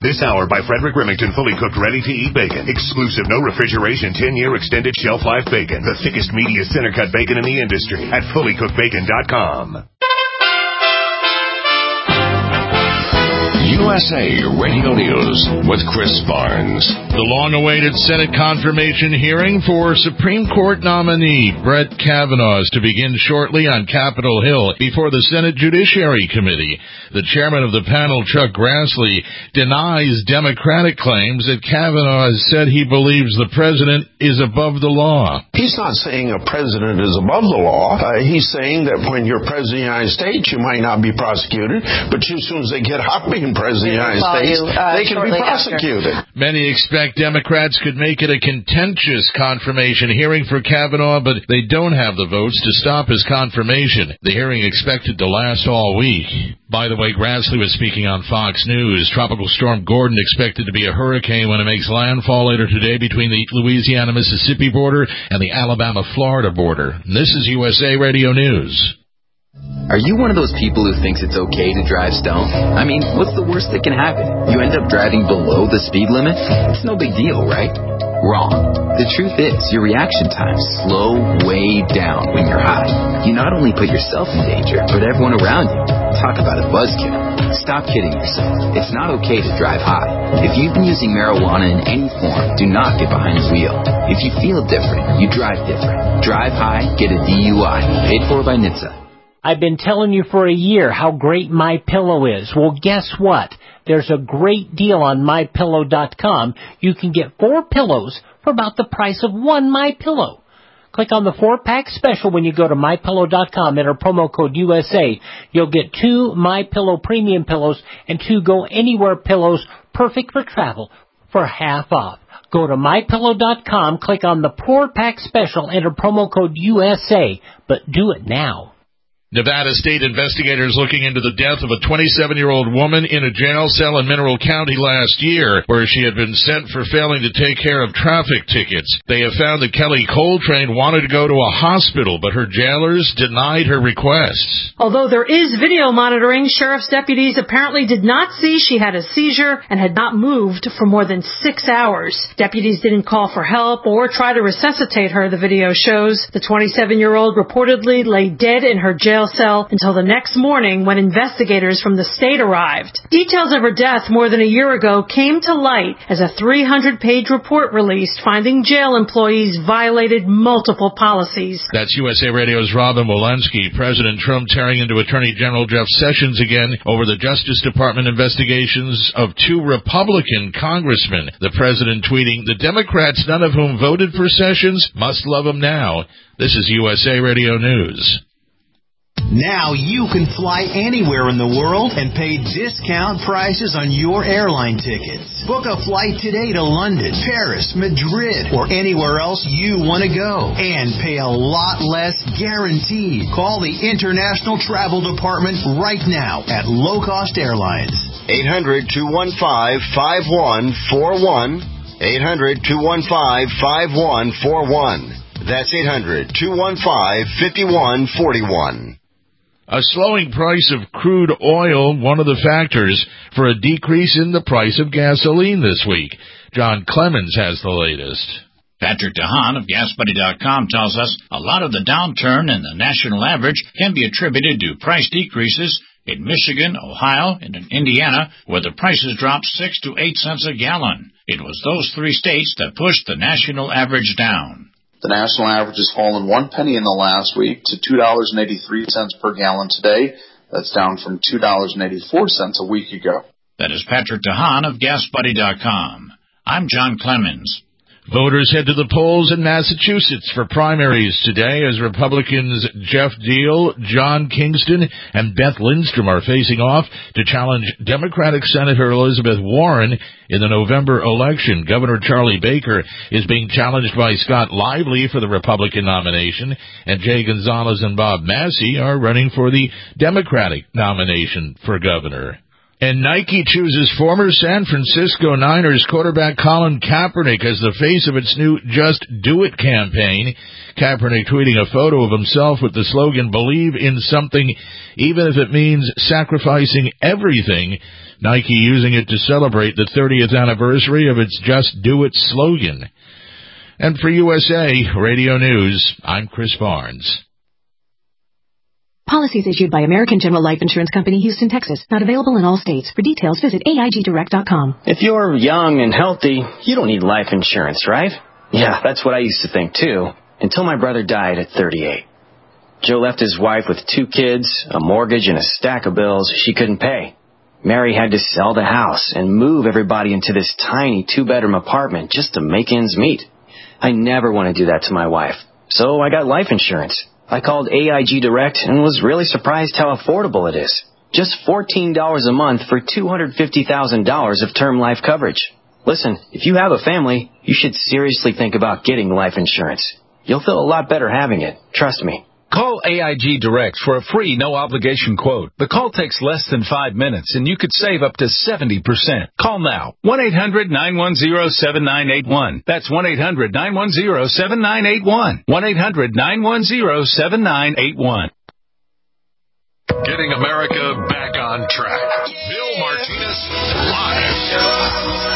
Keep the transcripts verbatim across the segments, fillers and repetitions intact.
This hour by Frederick Remington, fully cooked, ready-to-eat bacon. Exclusive, no refrigeration, ten-year extended shelf life bacon. The thickest, meatiest, center-cut bacon in the industry at fully cooked bacon dot com. U S A Radio News with Chris Barnes. The long-awaited Senate confirmation hearing for Supreme Court nominee Brett Kavanaugh is to begin shortly on Capitol Hill before the Senate Judiciary Committee. The chairman of the panel, Chuck Grassley, denies Democratic claims that Kavanaugh has said he believes the president is above the law. He's not saying a president is above the law. Uh, he's saying that when you're president of the United States, you might not be prosecuted, but as soon as they get hot being president of the United States, you, uh, they can be prosecuted. After. Many expect Democrats could make it a contentious confirmation hearing for Kavanaugh, but they don't have the votes to stop his confirmation. The hearing expected to last all week. By the way, Grassley was speaking on Fox News. Tropical storm Gordon expected to be a hurricane when it makes landfall later today between the Louisiana-Mississippi border and the Alabama-Florida border. This is U S A Radio News. Are you one of those people who thinks it's okay to drive stoned? I mean, what's the worst that can happen? You end up driving below the speed limit? It's no big deal, right? Wrong. The truth is, your reaction times slow way down when you're high. You not only put yourself in danger, but everyone around you. Talk about a buzzkill. Stop kidding yourself. It's not okay to drive high. If you've been using marijuana in any form, do not get behind the wheel. If you feel different, you drive different. Drive high, get a D U I. Paid for by N H T S A. I've been telling you for a year how great MyPillow is. Well, guess what? There's a great deal on My Pillow dot com. You can get four pillows for about the price of one MyPillow. Click on the four-pack special when you go to My Pillow dot com. Enter promo code U S A. You'll get two MyPillow premium pillows and two Go Anywhere pillows, perfect for travel, for half off. Go to My Pillow dot com, click on the four-pack special, enter promo code U S A, but do it now. Nevada state investigators looking into the death of a twenty-seven-year-old woman in a jail cell in Mineral County last year, where she had been sent for failing to take care of traffic tickets. They have found that Kelly Coltrane wanted to go to a hospital, but her jailers denied her requests. Although there is video monitoring, sheriff's deputies apparently did not see she had a seizure and had not moved for more than six hours. Deputies didn't call for help or try to resuscitate her, the video shows. The twenty-seven-year-old reportedly lay dead in her jail cell until the next morning when investigators from the state arrived. Details of her death more than a year ago came to light as a three hundred page report released finding jail employees violated multiple policies. That's U S A Radio's Robin Walensky. President Trump tearing into Attorney General Jeff Sessions again over the Justice Department investigations of two Republican congressmen. The president tweeting, "The Democrats, none of whom voted for Sessions, must love him now." This is U S A Radio News. Now you can fly anywhere in the world and pay discount prices on your airline tickets. Book a flight today to London, Paris, Madrid, or anywhere else you want to go. And pay a lot less guaranteed. Call the International Travel Department right now at Low Cost Airlines. eight hundred, two one five, five one four one. eight hundred, two one five, five one four one. That's eight hundred, two one five, five one four one. A slowing price of crude oil, one of the factors for a decrease in the price of gasoline this week. John Clemens has the latest. Patrick DeHaan of Gas Buddy dot com tells us a lot of the downturn in the national average can be attributed to price decreases in Michigan, Ohio, and in Indiana, where the prices dropped six to eight cents a gallon. It was those three states that pushed the national average down. The national average has fallen one penny in the last week to two dollars and eighty-three cents per gallon today. That's down from two dollars and eighty-four cents a week ago. That is Patrick DeHaan of Gas Buddy dot com. I'm John Clemens. Voters head to the polls in Massachusetts for primaries today as Republicans Jeff Deal, John Kingston, and Beth Lindstrom are facing off to challenge Democratic Senator Elizabeth Warren in the November election. Governor Charlie Baker is being challenged by Scott Lively for the Republican nomination, and Jay Gonzalez and Bob Massey are running for the Democratic nomination for governor. And Nike chooses former San Francisco Niners quarterback Colin Kaepernick as the face of its new Just Do It campaign. Kaepernick tweeting a photo of himself with the slogan, "Believe in something, even if it means sacrificing everything Nike using it to celebrate the thirtieth anniversary of its Just Do It slogan. And for U S A Radio News, I'm Chris Barnes. Policies issued by American General Life Insurance Company, Houston, Texas. Not available in all states. For details, visit A I G direct dot com. If you're young and healthy, you don't need life insurance, right? Yeah, that's what I used to think, too, until my brother died at thirty-eight. Joe left his wife with two kids, a mortgage, and a stack of bills she couldn't pay. Mary had to sell the house and move everybody into this tiny two-bedroom apartment just to make ends meet. I never want to do that to my wife, so I got life insurance. I called A I G Direct and was really surprised how affordable it is. Just fourteen dollars a month for two hundred fifty thousand dollars of term life coverage. Listen, if you have a family, you should seriously think about getting life insurance. You'll feel a lot better having it. Trust me. Call A I G Direct for a free, no-obligation quote. The call takes less than five minutes, and you could save up to seventy percent. Call now. one eight hundred nine one zero seven nine eight one. That's one eight hundred nine one zero seven nine eight one. one eight hundred nine one zero seven nine eight one. Getting America back on track. Bill Martinez Live.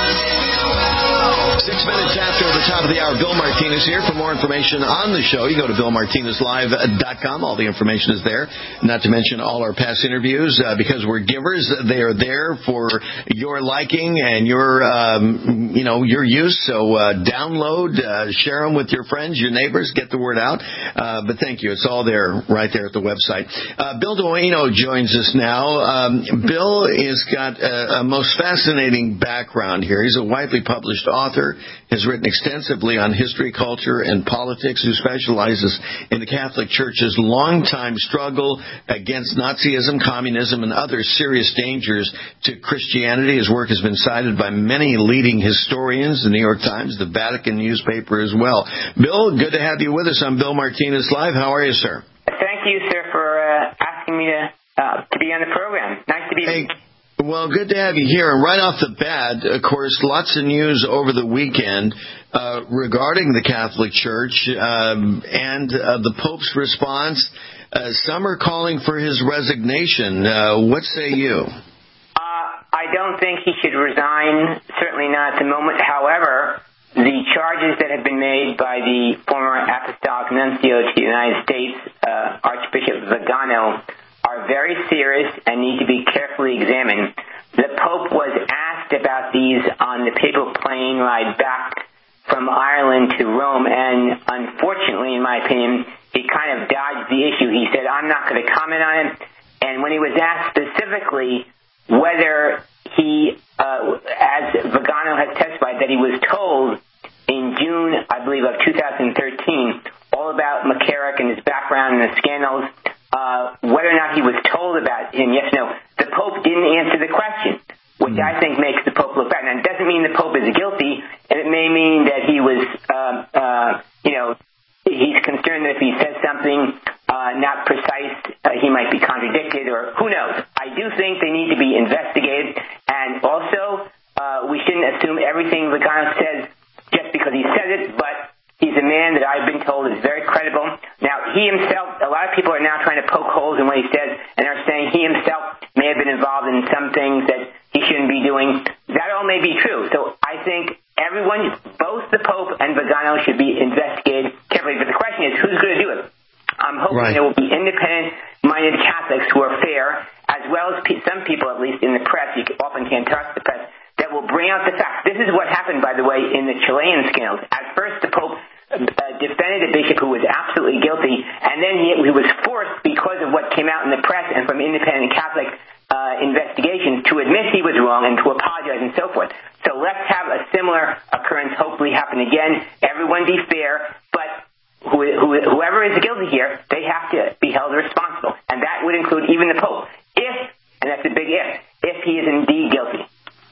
Six minutes after the top of the hour, Bill Martinez here. For more information on the show, you go to bill martinez live dot com. All the information is there. Not to mention all our past interviews. Uh, because we're givers, they are there for your liking and your, um, you know, your use. So uh, download, uh, share them with your friends, your neighbors, get the word out. Uh, but thank you. It's all there, right there at the website. Uh, Bill Duano joins us now. Um, Bill has got a, a most fascinating background here. He's a widely published author. Has written extensively on history, culture, and politics, who specializes in the Catholic Church's longtime struggle against Nazism, communism, and other serious dangers to Christianity. His work has been cited by many leading historians, the New York Times, the Vatican newspaper as well. Bill, good to have you with us on Bill Martinez Live. How are you, sir? Thank you, sir, for uh, asking me to, uh, to be on the program. Nice to be hey. Well, good to have you here. And right off the bat, of course, lots of news over the weekend uh, regarding the Catholic Church um, and uh, the Pope's response. Uh, some are calling for his resignation. Uh, what say you? Uh, I don't think he should resign, certainly not at the moment. However, the charges that have been made by the former Apostolic Nuncio to the United States, uh, Archbishop Vigano, are very serious and need to be carefully examined. The Pope was asked about these on the papal plane ride back from Ireland to Rome, and unfortunately, in my opinion, he kind of dodged the issue. He said, I'm not going to comment on it. And when he was asked specifically whether he, uh, as Vigano has testified, that he was told in June, I believe, of two thousand thirteen, all about McCarrick and his background and the scandals, Uh, whether or not he was told about him, yes or no, the Pope didn't answer the question, which I think makes the Pope look bad. Now, it doesn't mean the Pope is guilty, and it may mean that he was, uh, uh, you know, he's concerned that if he says something uh, not precise, uh, he might be contradicted, or who knows. I do think they need to be investigated, and also uh, we shouldn't assume everything Vigano says just because he says it, but he's a man that I've been told is very credible. Now, he himself, a lot of people are now trying to poke holes in what he says, and are saying he himself may have been involved in some things that he shouldn't be doing. That all may be true. So I think everyone, both the Pope and Vigano, should be investigated carefully. But the question is, who's going to do it? I'm hoping right. there will be independent-minded Catholics who are fair, as well as pe- some people, at least in the press, you often can't trust the press, that will bring out the facts. This is what happened, by the way, in the Chilean scandals. At first, the Pope uh, defended a bishop who was absolutely guilty, and then he, he was forced, because of what came out in the press and from independent Catholic uh, investigations, to admit he was wrong and to apologize and so forth. So let's have a similar occurrence hopefully happen again. Everyone be fair, but who, who, whoever is guilty here, they have to be held responsible. And that would include even the Pope, if, and that's a big if, if he is indeed guilty.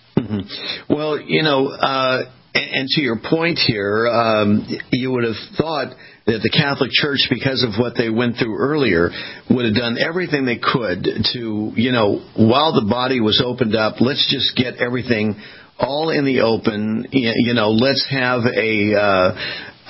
Mm-hmm. Well, you know, uh, and, and to your point here, um, you would have thought that the Catholic Church, because of what they went through earlier, would have done everything they could to, you know, while the body was opened up, let's just get everything all in the open. You know, let's have a uh,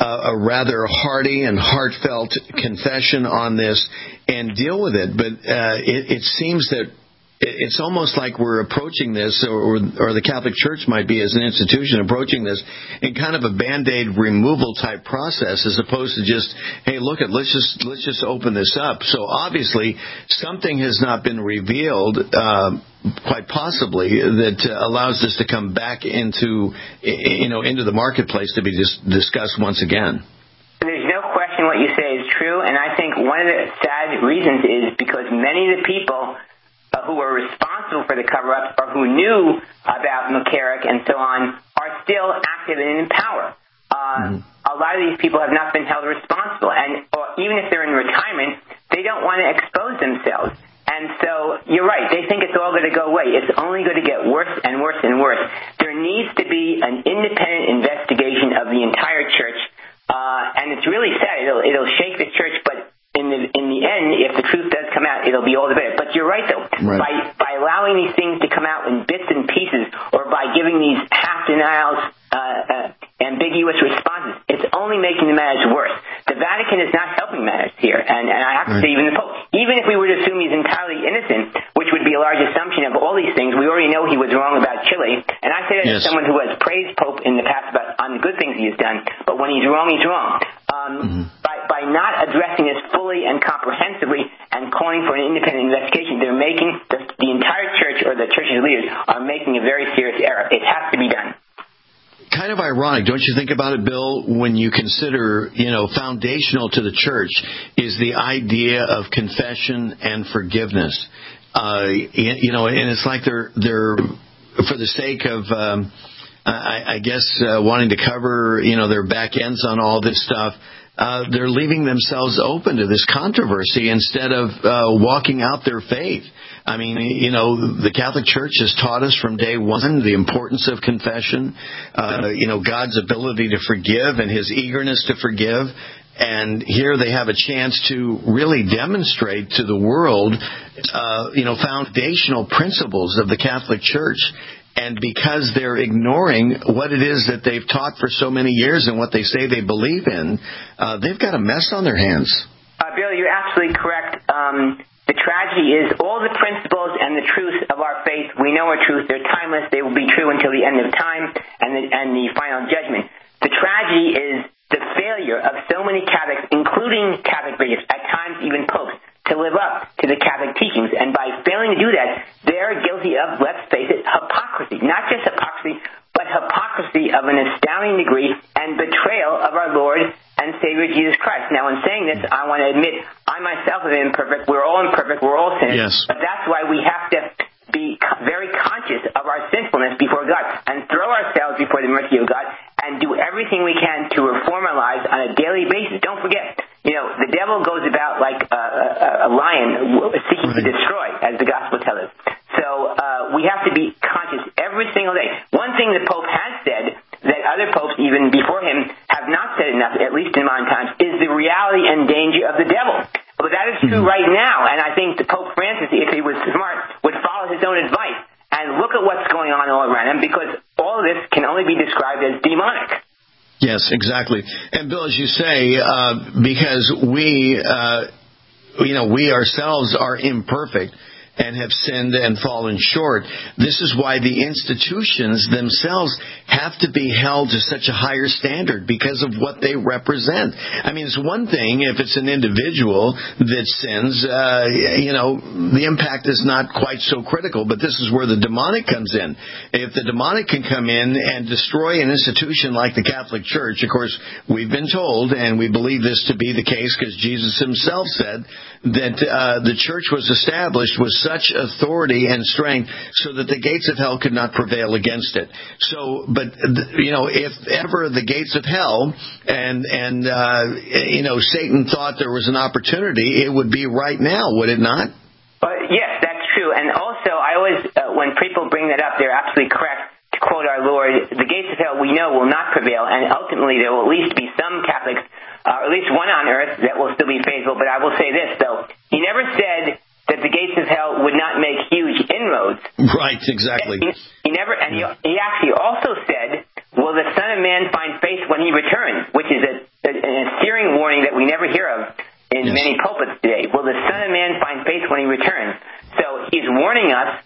a rather hearty and heartfelt confession on this and deal with it. But uh, it, it seems that it's almost like we're approaching this, or, or the Catholic Church might be as an institution approaching this in kind of a Band-Aid removal type process, as opposed to just, hey, look at, let's just let's just open this up. So obviously, something has not been revealed, uh, quite possibly, that uh, allows this to come back into, you know, into the marketplace to be dis- discussed once again. There's no question what you say is true, and I think one of the sad reasons is because many of the people Uh, who were responsible for the cover-ups or who knew about McCarrick and so on are still active and in power. Uh, mm-hmm. A lot of these people have not been held responsible, and or even if they're in retirement, they don't want to expose themselves. And so you're right. They think it's all going to go away. It's only going to get worse and worse and worse. There needs to be an independent investigation of the entire church, uh, and it's really sad. It'll, it'll shake the church, but In the in the end, if the truth does come out, it'll be all the better. But you're right, though. Right. By by allowing these things to come out in bits and pieces, or by giving these half denials, uh, uh, ambiguous responses, it's only making the matters worse. The Vatican is not helping matters here, and, and I have to right. say, even the Pope, even if we were to assume he's entirely innocent, which would be a large assumption of all these things, we already know he was wrong about Chile. And I say that yes. as someone who has praised Pope in the past about on the good things he has done, but when he's wrong, he's wrong. Um, mm-hmm. by, by not addressing this fully and comprehensively and calling for an independent investigation, they're making the, the entire church, or the church's leaders, are making a very serious error. It has to be done. Kind of ironic, don't you think about it, Bill, when you consider, you know, foundational to the church is the idea of confession and forgiveness. Uh, you know, and it's like they're, they're for the sake of, um, I, I guess, uh, wanting to cover, you know, their back ends on all this stuff, uh, they're leaving themselves open to this controversy instead of uh, walking out their faith. I mean, you know, the Catholic Church has taught us from day one the importance of confession, uh, you know, God's ability to forgive and his eagerness to forgive. And here they have a chance to really demonstrate to the world, uh, you know, foundational principles of the Catholic Church. And because they're ignoring what it is that they've taught for so many years and what they say they believe in, uh, they've got a mess on their hands. Uh, Bill, you're absolutely correct. Um, the tragedy is all the principles and the truths of our faith, we know are truth. They're timeless. They will be true until the end of time and the, and the final judgment. The tragedy is the failure of so many Catholics, including Catholic bishops, at times even popes, to live up to the Catholic teachings. And by failing to do that, they're guilty of, let's face it, hypocrisy. Not just hypocrisy, but hypocrisy of an astounding degree and betrayal of our Lord and Savior Jesus Christ. Now, in saying this, I want to admit I myself am imperfect. We're all imperfect. We're all sinners. Yes. But that's why we have to be very conscious of our sinfulness before God and throw ourselves before the mercy of God and do everything we can to reform our lives on a daily basis. Don't forget, you know, the devil goes about like a, a, a lion seeking to destroy, as the gospel tells us. So uh, we have to be conscious every single day. One thing the Pope has said that other popes, even before him, have not said enough, at least in modern times, is the reality and danger of the devil. But that is true right now, and I think the Pope Francis, if he was smart, would follow his own advice and look at what's going on all around him, because all of this can only be described as demonic. Yes, exactly. And Bill, as you say, uh, because we, uh, you know, we ourselves are imperfect and have sinned and fallen short. This is why the institutions themselves have to be held to such a higher standard because of what they represent. I mean, it's one thing if it's an individual that sins, uh, you know, the impact is not quite so critical, but this is where the demonic comes in. If the demonic can come in and destroy an institution like the Catholic Church, of course, we've been told, and we believe this to be the case because Jesus himself said that uh, the church was established with such authority and strength so that the gates of hell could not prevail against it. So, but, you know, if ever the gates of hell and, and uh, you know, Satan thought there was an opportunity, it would be right now, would it not? Uh, yes, that's true. And also, I always, uh, when people bring that up, they're absolutely correct. To quote our Lord, the gates of hell we know will not prevail, and ultimately there will at least be some Catholics, uh, or at least one on earth, that will still be faithful. But I will say this, though. He never said that the gates of hell would not make huge inroads. Right, exactly. He, he never, and he, he actually also said, will the Son of Man find faith when he returns, which is a, a, an searing warning that we never hear of in yes. many pulpits today. Will the Son of Man find faith when he returns? So he's warning us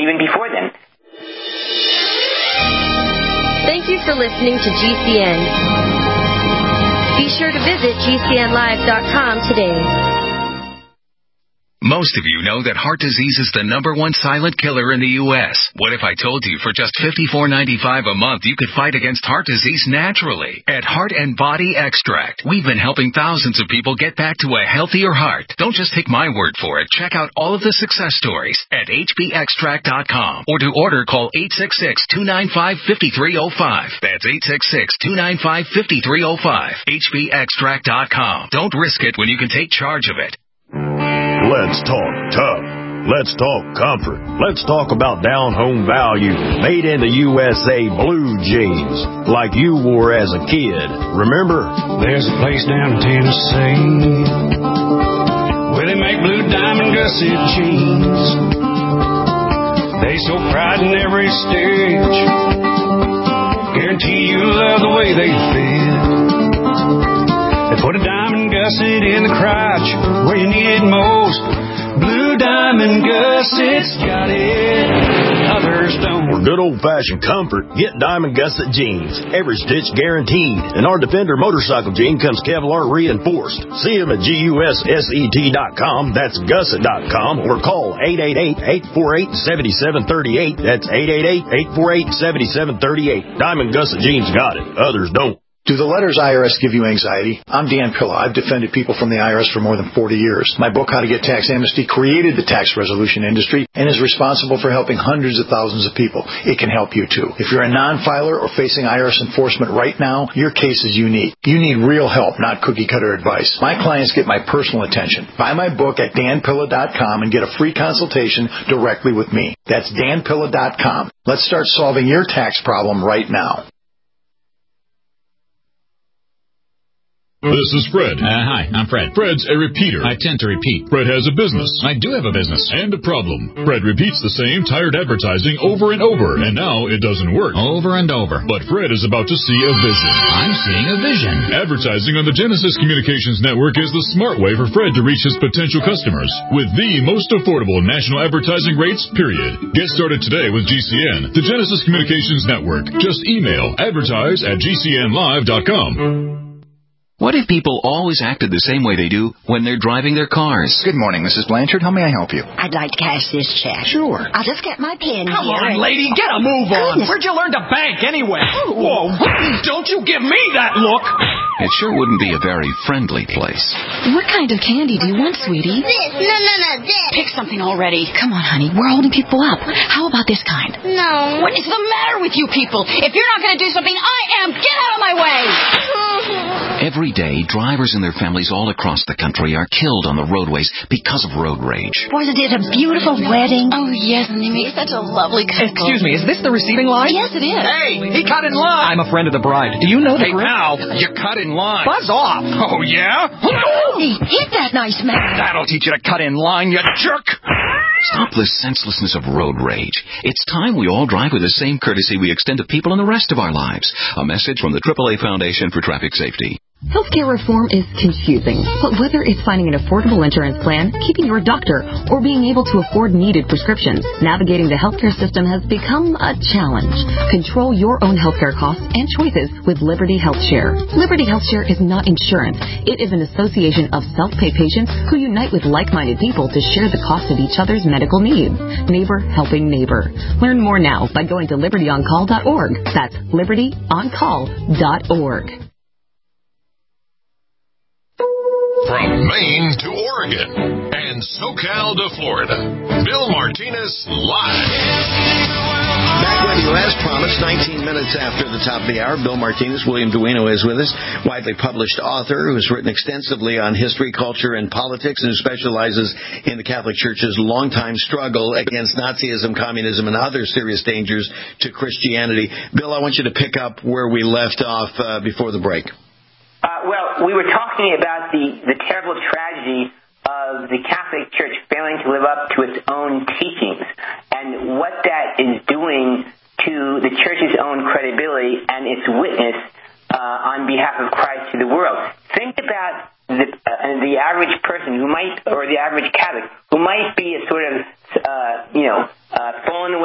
even before then. Thank you for listening to G C N. Be sure to visit G C N live dot com today. Most of you know that heart disease is the number one silent killer in the U S What if I told you for just fifty-four ninety-five a month you could fight against heart disease naturally? At Heart and Body Extract, we've been helping thousands of people get back to a healthier heart. Don't just take my word for it. Check out all of the success stories at H B extract dot com. Or to order, call eight six six, two nine five, five three zero five. That's eight six six, two nine five, five three zero five. H B extract dot com. Don't risk it when you can take charge of it. Let's talk tough. Let's talk comfort. Let's talk about down-home value. Made in the U S A blue jeans, like you wore as a kid. Remember? There's a place down in Tennessee where they make blue diamond gusset jeans. They show pride in every stitch. Guarantee you love the way they fit. They put a diamond gusset in the crotch where you need it most. Blue Diamond Gussets got it, others don't. For good old-fashioned comfort, get Diamond Gusset jeans. Every stitch guaranteed. And our Defender motorcycle jean comes Kevlar reinforced. See them at G U S S E T dot com. That's gusset dot com. Or call eight eight eight, eight four eight, seven seven three eight. That's eight eight eight, eight four eight, seven seven three eight. Diamond Gusset jeans got it, others don't. Do the letters I R S give you anxiety? I'm Dan Pilla. I've defended people from the I R S for more than forty years. My book, How to Get Tax Amnesty, created the tax resolution industry and is responsible for helping hundreds of thousands of people. It can help you, too. If you're a non-filer or facing I R S enforcement right now, your case is unique. You need real help, not cookie-cutter advice. My clients get my personal attention. Buy my book at Dan Pilla dot com and get a free consultation directly with me. That's Dan Pilla dot com. Let's start solving your tax problem right now. This is Fred. Uh, hi, I'm Fred. Fred's a repeater. I tend to repeat. Fred has a business. I do have a business. And a problem. Fred repeats the same tired advertising over and over, and now it doesn't work. Over and over. But Fred is about to see a vision. I'm seeing a vision. Advertising on the Genesis Communications Network is the smart way for Fred to reach his potential customers with the most affordable national advertising rates, period. Get started today with G C N, the Genesis Communications Network. Just email advertise at G C N live dot com. What if people always acted the same way they do when they're driving their cars? Good morning, Missus Blanchard. How may I help you? I'd like to cash this check. Sure. I'll just get my pen Come here. on, lady. Get a move on. Goodness. Where'd you learn to bank anyway? Ooh. Whoa. Don't you give me that look. It sure wouldn't be a very friendly place. What kind of candy do you want, sweetie? This. No, no, no, this. Pick something already. Come on, honey. We're holding people up. How about this kind? No. What is the matter with you people? If you're not going to do something, I am. Get out of my way. Every day, drivers and their families all across the country are killed on the roadways because of road rage. Wasn't it a beautiful wedding? Oh, yes, and they make such a lovely couple. Excuse me, is this the receiving line? Yes, it is. Hey, he cut in line. I'm a friend of the bride. Do you know the Hey, group? pal, you cut in line. Buzz off. Oh, yeah? Hey, hit that nice man. That'll teach you to cut in line, you jerk. Stop the senselessness of road rage. It's time we all drive with the same courtesy we extend to people in the rest of our lives. A message from the triple A Foundation for Traffic Safety. Healthcare reform is confusing, but whether it's finding an affordable insurance plan, keeping your doctor, or being able to afford needed prescriptions, navigating the healthcare system has become a challenge. Control your own healthcare costs and choices with Liberty HealthShare. Liberty HealthShare is not insurance. It is an association of self-pay patients who unite with like-minded people to share the cost of each other's medical needs. Neighbor helping neighbor. Learn more now by going to liberty on call dot org. That's liberty on call dot org. From Maine to Oregon and SoCal to Florida, Bill Martinez live. Back with you as promised, nineteen minutes after the top of the hour. Bill Martinez, William Duino is with us, widely published author who has written extensively on history, culture, and politics, and who specializes in the Catholic Church's longtime struggle against Nazism, communism, and other serious dangers to Christianity. Bill, I want you to pick up where we left off uh, before the break. Uh, well, we were talking about the, the terrible tragedy of the Catholic Church failing to live up to its own teachings and what that is doing to the Church's own credibility and its witness uh, on behalf of Christ to the world. Think about the, uh, the average person who might, or the average Catholic, who might be a sort of, uh, you know, uh, fallen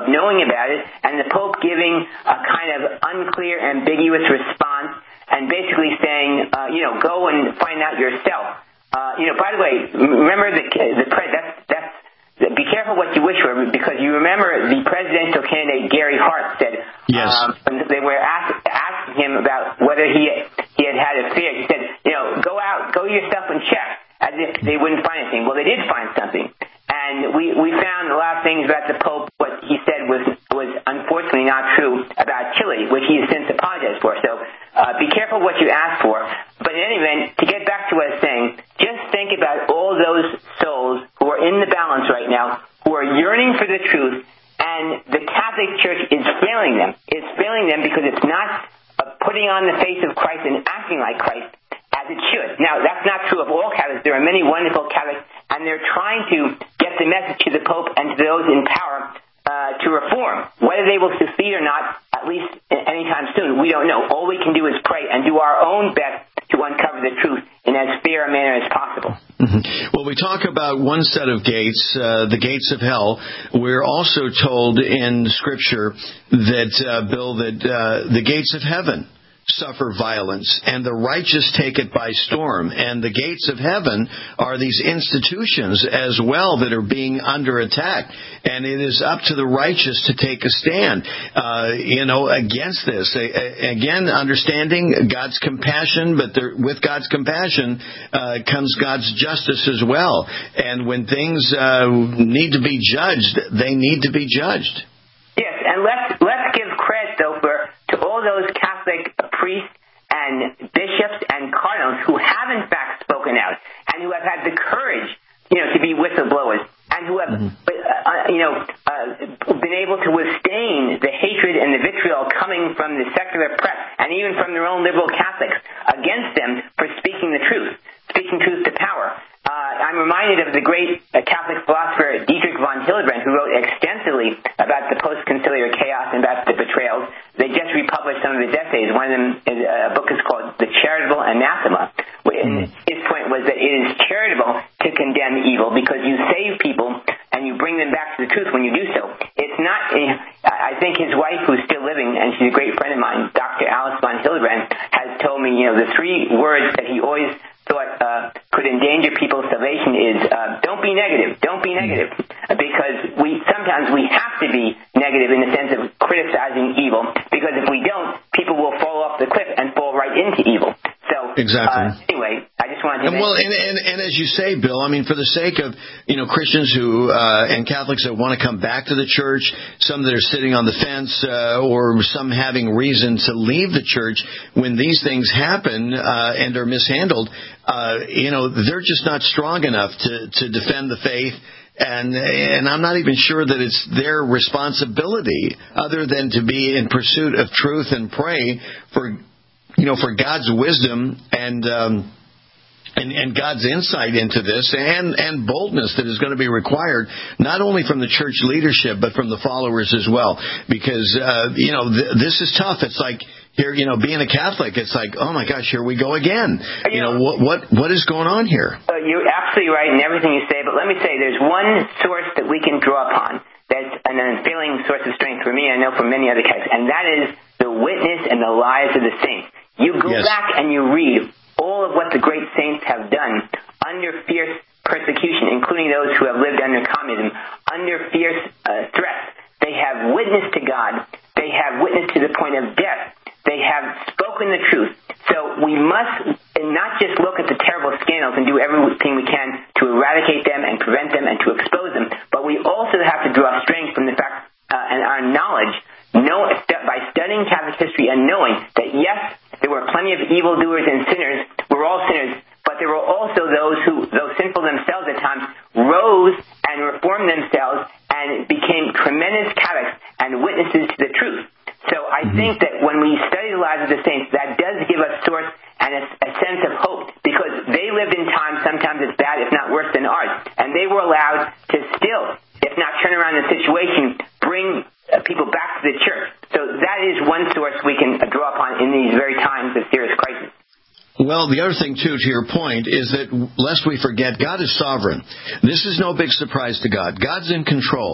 Pope knowing about it, and the Pope giving a kind of unclear, ambiguous response, and basically saying, uh, you know, go and find out yourself. Uh, you know, by the way, remember the the pre- that's that's be careful what you wish for, because you remember the presidential candidate Gary Hart said, yes, um, they were ask, asking him about whether he he had had a fear. He said, you know, go out, go yourself and check, as if they wouldn't find anything. Well, they did find something, and we we found a lot of things about the Pope. What he said was was unfortunately not true about Chile, which he has since apologized for. So uh, be careful what you ask for. But in any event, to get back to what I was saying, just think about all those souls who are in the balance right now, who are yearning for the truth, and the Catholic Church is failing them. It's failing them because it's not uh, putting on the face of Christ and acting like Christ as it should. Now, that's not true of all Catholics. There are many wonderful Catholics, and they're trying to get the message to the Pope and to those in power uh, to reform. Whether they will succeed or not, at least anytime soon, we don't know. All we can do is pray and do our own best to uncover the truth in as fair a manner as possible. Mm-hmm. Well, we talk about one set of gates, uh, the gates of hell. We're also told in Scripture that, uh, Bill, that uh, the gates of heaven suffer violence, and the righteous take it by storm. And the gates of heaven are these institutions as well that are being under attack. And it is up to the righteous to take a stand, uh, you know, against this. Again, understanding God's compassion, but there, with God's compassion uh, comes God's justice as well. And when things uh, need to be judged, they need to be judged. Yes, and let's let's give credit though for to all those Catholic priests and bishops and cardinals who have in fact spoken out and who have had the courage, you know, to be whistleblowers, and who have, mm-hmm. uh, you know, uh, been able to withstand the hatred and the vitriol coming from the secular press and even from their own liberal Catholics against them for speaking the truth, speaking truth to power. Uh, I'm reminded of the great uh, Catholic philosopher Dietrich von Hildebrand, who wrote extensively about the post-conciliar chaos and about the betrayals. They just republished some of his essays. One of them, is, uh, a book is called The Charitable Anathema. And his point was that it is charitable to condemn evil because you save people and you bring them back to the truth when you do so. It's not, I think his wife, who's still living, and she's a great friend of mine, Doctor Alice von Hildebrand, has told me, you know, the three words that he always thought uh, could endanger people's salvation is uh, don't be negative, don't be negative, because we sometimes we have to be negative in the sense of criticizing evil, because if we don't, people will fall off the cliff and fall right into evil. So exactly. Uh, anyway, I just wanted to. And well, and, and, and as you say, Bill, I mean, for the sake of you know Christians who uh, and Catholics that want to come back to the church, some that are sitting on the fence, uh, or some having reason to leave the church when these things happen uh, and are mishandled, uh, you know, they're just not strong enough to to defend the faith. And and I'm not even sure that it's their responsibility, other than to be in pursuit of truth and pray for. You know, for God's wisdom and um, and, and God's insight into this, and, and boldness that is going to be required, not only from the church leadership, but from the followers as well. Because, uh, you know, th- this is tough. It's like, here, you know, being a Catholic, it's like, oh, my gosh, here we go again. You know, what what what is going on here? Uh, you're absolutely right in everything you say, but let me say there's one source that we can draw upon that's an unfailing source of strength for me, and I know for many other Catholics, and that is the witness and the lives of the saints. You go yes. back and you read all of what the great saints have done under fierce persecution, including those who have lived under communism, under fierce uh, threats. They have witnessed to God. They have witnessed to the point of death. They have spoken the truth. So we must not just look at the terrible scandals and do everything we can to eradicate them and prevent them and to expose them, but we also have to draw strength from the fact uh, and our knowledge, know, by studying Catholic history and knowing that, yes, there were plenty of evildoers and sinners. We're all sinners. But there were also those who, though sinful themselves at times, rose and reformed themselves and became tremendous Catholics and witnesses to the truth. So I mm-hmm. think that when we study the lives of the saints, that does give us source and a, a sense of hope, because they lived in times sometimes it's bad, if not worse than ours. And they were allowed to still, if not turn around the situation, bring Uh, people back to the church. So that is one source we can uh, draw upon in these very times of serious crisis. Well, the other thing, too, to your point, is that lest we forget, God is sovereign. This is no big surprise to God. God's in control.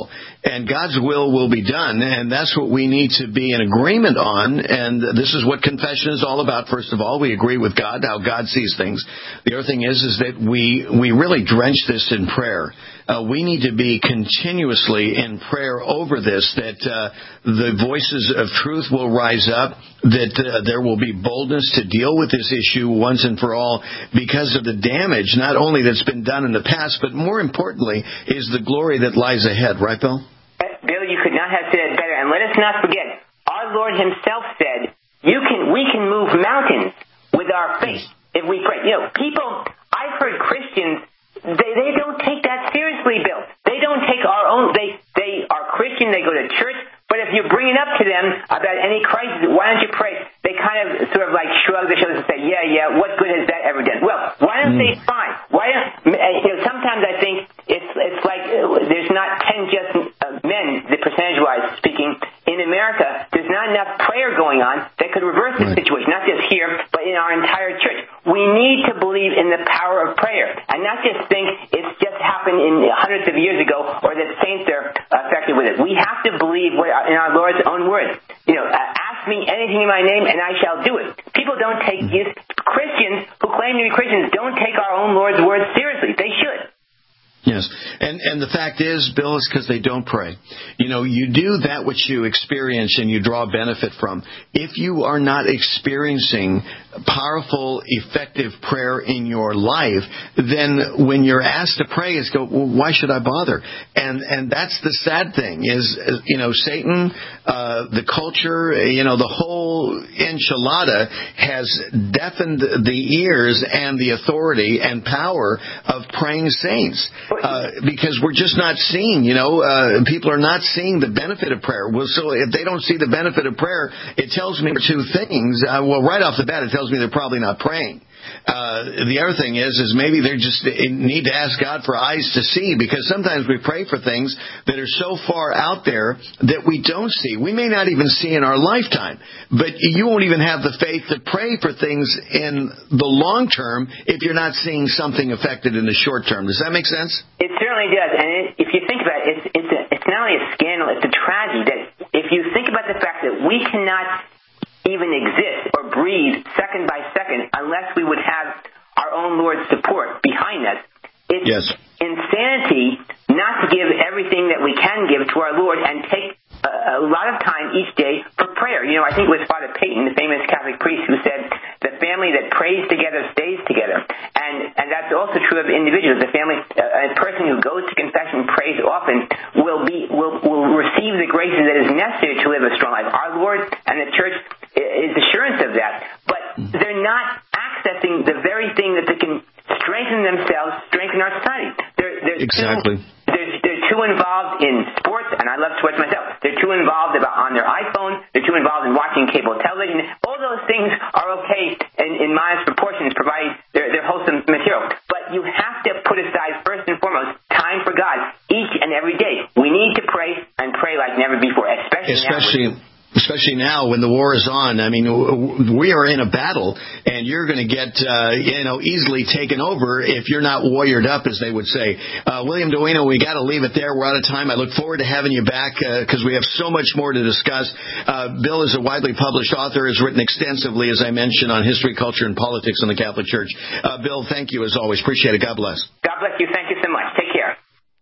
and God's will will be done, and that's what we need to be in agreement on, and this is what confession is all about. First of all, we agree with God, how God sees things. The other thing is, is that we, we really drench this in prayer. Uh, we need to be continuously in prayer over this, that uh, the voices of truth will rise up, that uh, there will be boldness to deal with this issue once and for all because of the damage, not only that's been done in the past, but more importantly is the glory that lies ahead. Right, Bill? Bill, you could not have said it better. And let us not forget, our Lord himself said, "You can, we can move mountains with our faith if we pray." You know, people, I've heard Christians, They they don't take that seriously, Bill. They don't take our own. They they are Christian. They go to church. But if you bring it up to them about any crisis, why don't you pray? They kind of sort of like shrug their shoulders and say, "Yeah, yeah. What good has that ever done?" Well, why don't mm. they fine? Why don't you know? Sometimes I think it's it's like there's not ten just men, the percentage-wise speaking, in America. There's not enough prayer going on that could reverse the right. situation. Not just here, but in our entire church. We need to believe in the power of prayer, and not just think it's just happened in hundreds of years ago, or that saints are affected with it. We have to believe what, in our Lord's own words. You know, ask me anything in my name, and I shall do it. People don't take these Christians who claim to be Christians don't take our own Lord's words seriously. They should. Yes, and and the fact is, Bill, is because they don't pray. You know, you do that which you experience and you draw benefit from. If you are not experiencing powerful, effective prayer in your life, then when you're asked to pray, it's go, well, why should I bother? And and that's the sad thing is, you know, Satan, uh, the culture, you know, the whole enchilada has deafened the ears and the authority and power of praying saints. Uh, because we're just not seeing, you know, uh, people are not seeing the benefit of prayer. Well, so if they don't see the benefit of prayer, it tells me two things. Uh, well, right off the bat, it tells me they're probably not praying. Uh, the other thing is, is maybe they just need to ask God for eyes to see, because sometimes we pray for things that are so far out there that we don't see. We may not even see in our lifetime, but you won't even have the faith to pray for things in the long term if you're not seeing something affected in the short term. Does that make sense? It certainly does. And it, if you think about it, it's, it's, a, it's not only a scandal, it's a tragedy that if you think about the fact that we cannot even exist or breathe second by second unless we would have our own Lord's support behind us. It's yes. insanity not to give everything that we can give to our Lord and take a, a lot of time each day for prayer. You know, I think it was Father Peyton, the famous Catholic priest, who said, the family that prays together stays together. And and that's also true of individuals. The family, uh, a person who goes to confession, prays often, will be will will receive the graces that is necessary to live a strong life. Our Lord and the Church is assurance of that. But they're not accessing the very thing that they can strengthen themselves, strengthen our society. They're, they're exactly. Too, they're, they're too involved in sports, and I love sports myself. They're too involved about, on their iPhone. They're too involved in watching cable television. All those things are okay in, in modest proportions, provided they're, they're wholesome material. But you have to put aside, first and foremost, time for God each and every day. We need to pray and pray like never before, especially, especially now. Especially now when the war is on. I mean, we are in a battle, and you're going to get, uh, you know, easily taken over if you're not warriored up, as they would say. Uh, William Duino, we got to leave it there. We're out of time. I look forward to having you back because uh, we have so much more to discuss. Uh, Bill is a widely published author, has written extensively, as I mentioned, on history, culture, and politics in the Catholic Church. Uh, Bill, thank you as always. Appreciate it. God bless. God bless you. Thank you so much. Take care.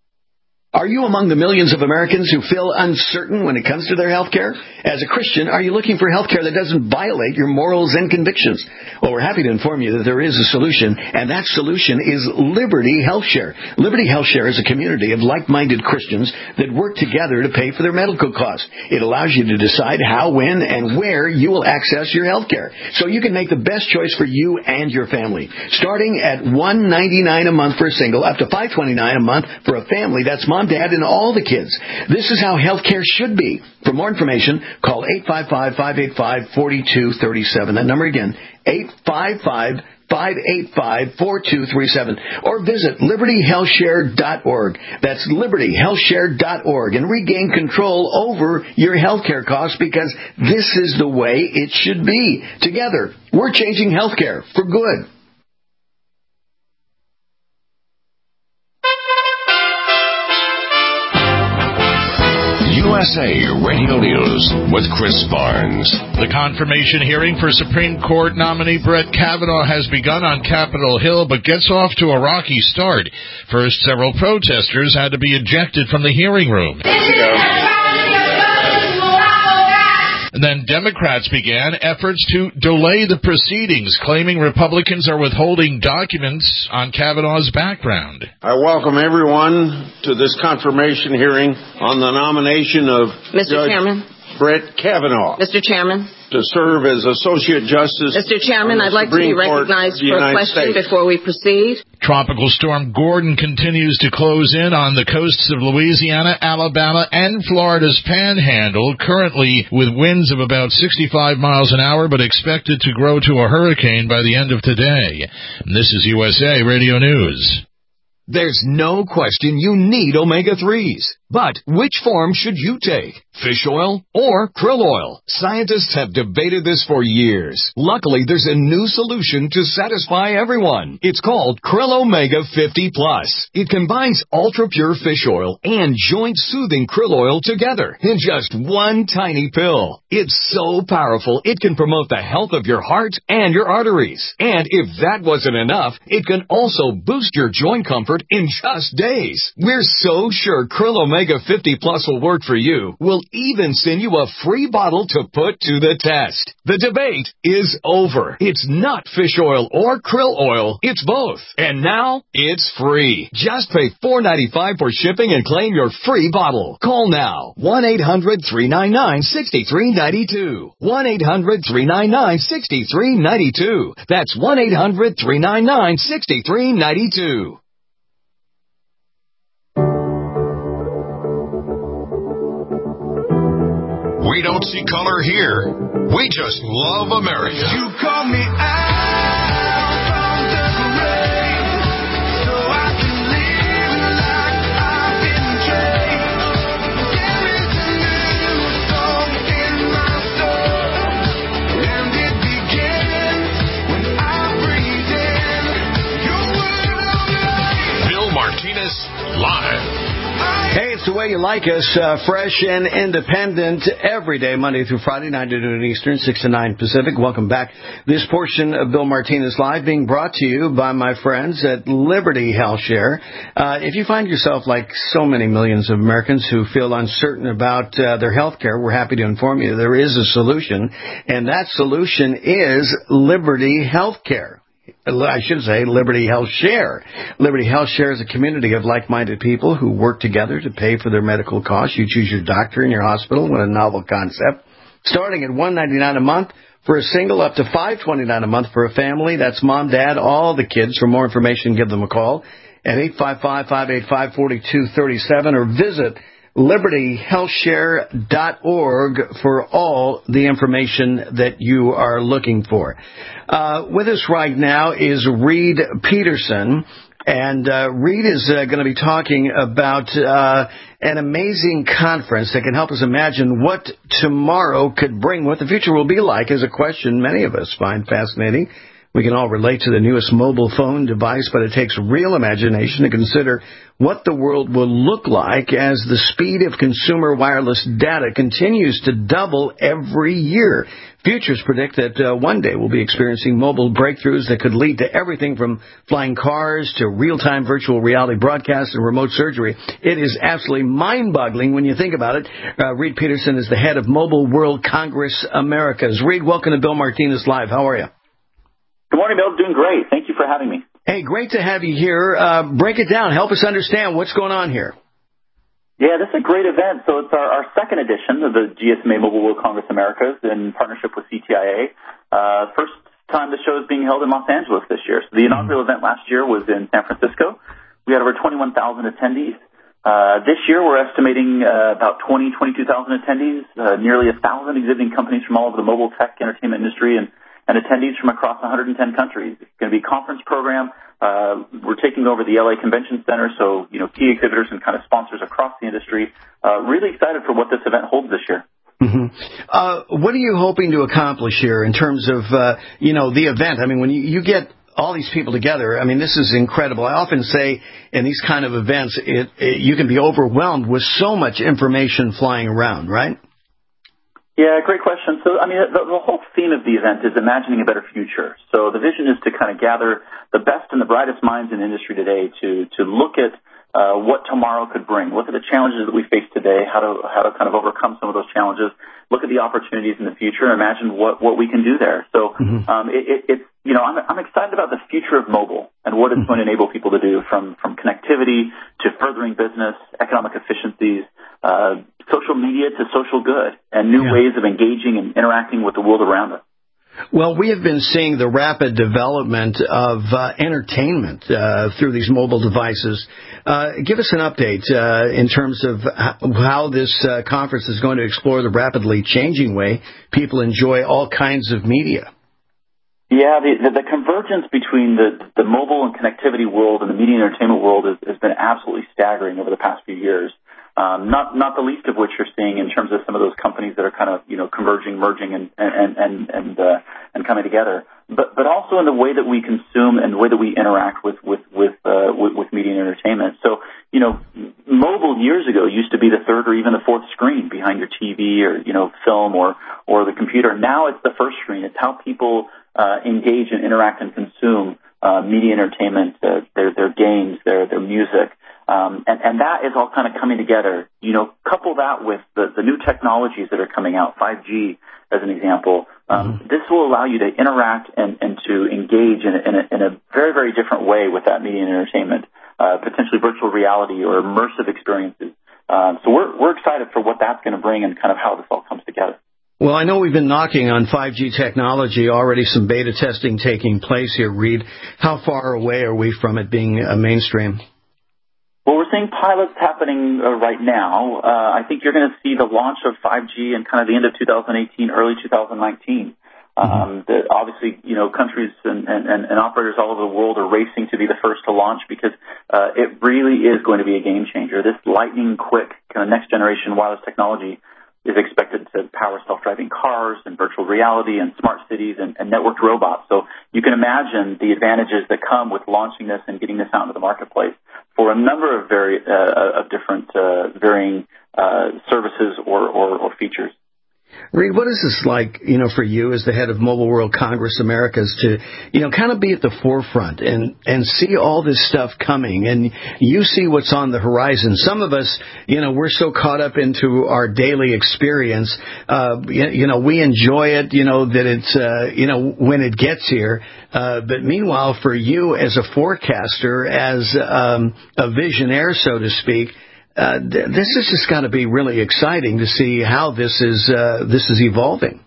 Are you among the millions of Americans who feel uncertain when it comes to their health care? As a Christian, are you looking for health care that doesn't violate your morals and convictions? Well, we're happy to inform you that there is a solution, and that solution is Liberty HealthShare. Liberty HealthShare is a community of like-minded Christians that work together to pay for their medical costs. It allows you to decide how, when, and where you will access your health care, so you can make the best choice for you and your family. Starting at one hundred ninety-nine dollars a month for a single, up to five hundred twenty-nine dollars a month for a family. That's mom, dad, and all the kids. This is how healthcare should be. For more information, call eight five five, five eight five, four two three seven. That number again, eight five five, five eight five, four two three seven. Or visit liberty health share dot org. That's liberty health share dot org. And regain control over your healthcare costs, because this is the way it should be. Together, we're changing healthcare for good. S A Radio News with Chris Barnes. The confirmation hearing for Supreme Court nominee Brett Kavanaugh has begun on Capitol Hill, but gets off to a rocky start. First, several protesters had to be ejected from the hearing room. And then Democrats began efforts to delay the proceedings, claiming Republicans are withholding documents on Kavanaugh's background. I welcome everyone to this confirmation hearing on the nomination of Mister Judge Chairman. Brett Kavanaugh Mister Chairman. to serve as Associate Justice. Mister Chairman, I'd like to be recognized for a question before we proceed. Tropical storm Gordon continues to close in on the coasts of Louisiana, Alabama, and Florida's panhandle, currently with winds of about sixty-five miles an hour, but expected to grow to a hurricane by the end of today. And this is U S A Radio News. There's no question you need omega threes. But which form should you take? Fish oil or krill oil? Scientists have debated this for years. Luckily, there's a new solution to satisfy everyone. It's called Krill Omega fifty plus. It combines ultra-pure fish oil and joint-soothing krill oil together in just one tiny pill. It's so powerful, it can promote the health of your heart and your arteries. And if that wasn't enough, it can also boost your joint comfort in just days. We're so sure Krill Omega fifty plus will work for you. We'll even send you a free bottle to put to the test. The debate is over. It's not fish oil or krill oil. It's both. And now it's free. Just pay four dollars and ninety-five cents for shipping and claim your free bottle. Call now. one eight hundred three nine nine six three nine two. one eight hundred three nine nine six three nine two. That's one eight hundred three nine nine six three nine two. We don't see color here. We just love America. You call me out from the grave, so I can live like I've been changed. There is a new song in my soul, and it begins when I breathe in your word of life. Bill Martinez Live. Hey, it's the way you like us, uh, fresh and independent every day, Monday through Friday, nine to noon Eastern, six to nine Pacific. Welcome back. This portion of Bill Martinez Live being brought to you by my friends at Liberty HealthShare. Uh, if you find yourself like so many millions of Americans who feel uncertain about uh, their health care, we're happy to inform you there is a solution, and that solution is Liberty HealthCare. I should say Liberty HealthShare. Liberty HealthShare is a community of like-minded people who work together to pay for their medical costs. You choose your doctor in your hospital. What a novel concept. Starting at one dollar and ninety-nine cents a month for a single, up to five dollars and twenty-nine cents a month for a family. That's mom, dad, all the kids. For more information, give them a call at eight five five, five eight five, four two three seven or visit liberty health share dot org for all the information that you are looking for. Uh, with us right now is Reed Peterson, and uh, Reed is uh, going to be talking about uh, an amazing conference that can help us imagine what tomorrow could bring, what the future will be like, is a question many of us find fascinating. We can all relate to the newest mobile phone device, but it takes real imagination to consider what the world will look like as the speed of consumer wireless data continues to double every year. Futures predict that uh, one day we'll be experiencing mobile breakthroughs that could lead to everything from flying cars to real-time virtual reality broadcasts and remote surgery. It is absolutely mind-boggling when you think about it. Uh, Reed Peterson is the head of Mobile World Congress Americas. Reed, welcome to Bill Martinez Live. How are you? Good morning, Bill. Doing great. Thank you for having me. Hey, great to have you here. Uh, break it down. Help us understand what's going on here. Yeah, this is a great event. So it's our, our second edition of the G S M A Mobile World Congress Americas in partnership with C T I A. Uh, first time the show is being held in Los Angeles this year. So the inaugural event last year was in San Francisco. We had over twenty-one thousand attendees. Uh, this year we're estimating uh, about twenty, twenty-two thousand attendees, uh, nearly one thousand exhibiting companies from all over the mobile tech entertainment industry, and and attendees from across one hundred ten countries. It's going to be a conference program. Uh, we're taking over the L A Convention Center, so, you know, key exhibitors and kind of sponsors across the industry. Uh, really excited for what this event holds this year. Mm-hmm. Uh, what are you hoping to accomplish here in terms of, uh, you know, the event? I mean, when you, you get all these people together. I mean, this is incredible. I often say in these kind of events, it, it, you can be overwhelmed with so much information flying around, right? Yeah, great question. So, I mean, the, the whole theme of the event is imagining a better future. So the vision is to kind of gather the best and the brightest minds in the industry today to, to look at uh, what tomorrow could bring, look at the challenges that we face today, how to, how to kind of overcome some of those challenges, look at the opportunities in the future, and imagine what, what we can do there. So, mm-hmm. um, it, it, it's, you know, I'm, I'm excited about the future of mobile and what it's mm-hmm. going to enable people to do, from, from connectivity to furthering business, economic efficiencies, uh, social media to social good, and new yeah. ways of engaging and interacting with the world around us. Well, we have been seeing the rapid development of uh, entertainment uh, through these mobile devices. Uh, give us an update uh, in terms of how this uh, conference is going to explore the rapidly changing way people enjoy all kinds of media. Yeah, the, the, the convergence between the, the mobile and connectivity world and the media and entertainment world has, has been absolutely staggering over the past few years. Um, not not the least of which you're seeing in terms of some of those companies that are kind of, you know, converging, merging, and and and and, uh, and coming together. But but also in the way that we consume and the way that we interact with with with, uh, with with media and entertainment. So, you know, mobile years ago used to be the third or even the fourth screen behind your T V or, you know, film or or the computer. Now it's the first screen. It's how people uh, engage and interact and consume uh, media entertainment, uh, their their games, their their music. Um, and, and that is all kind of coming together. You know, couple that with the, the new technologies that are coming out, five G as an example. Um, mm-hmm. This will allow you to interact and, and to engage in a, in, a, in a very, very different way with that media and entertainment, uh, potentially virtual reality or immersive experiences. Um, so we're, we're excited for what that's going to bring and kind of how this all comes together. Well, I know we've been knocking on five G technology, already some beta testing taking place here, Reed. How far away are we from it being uh, mainstream? Well, we're seeing pilots happening uh, right now. Uh, I think you're going to see the launch of five G in kind of the end of two thousand eighteen, early two thousand nineteen. Um, mm-hmm. the, obviously, you know, countries and, and, and operators all over the world are racing to be the first to launch because uh, it really is going to be a game changer. This lightning quick kind of next generation wireless technology is expected to power self-driving cars and virtual reality and smart cities and, and networked robots. So you can imagine the advantages that come with launching this and getting this out into the marketplace for a number of very uh, of different uh, varying uh, services or, or, or features. Reed, what is this like, you know, for you as the head of Mobile World Congress Americas to, you know, kind of be at the forefront and, and see all this stuff coming and you see what's on the horizon? Some of us, you know, we're so caught up into our daily experience, uh, you, you know, we enjoy it, you know, that it's, uh, you know, when it gets here. Uh, but meanwhile, for you as a forecaster, as um, a visionaire, so to speak, Uh, th- this has just got to be really exciting to see how this is uh, this is evolving.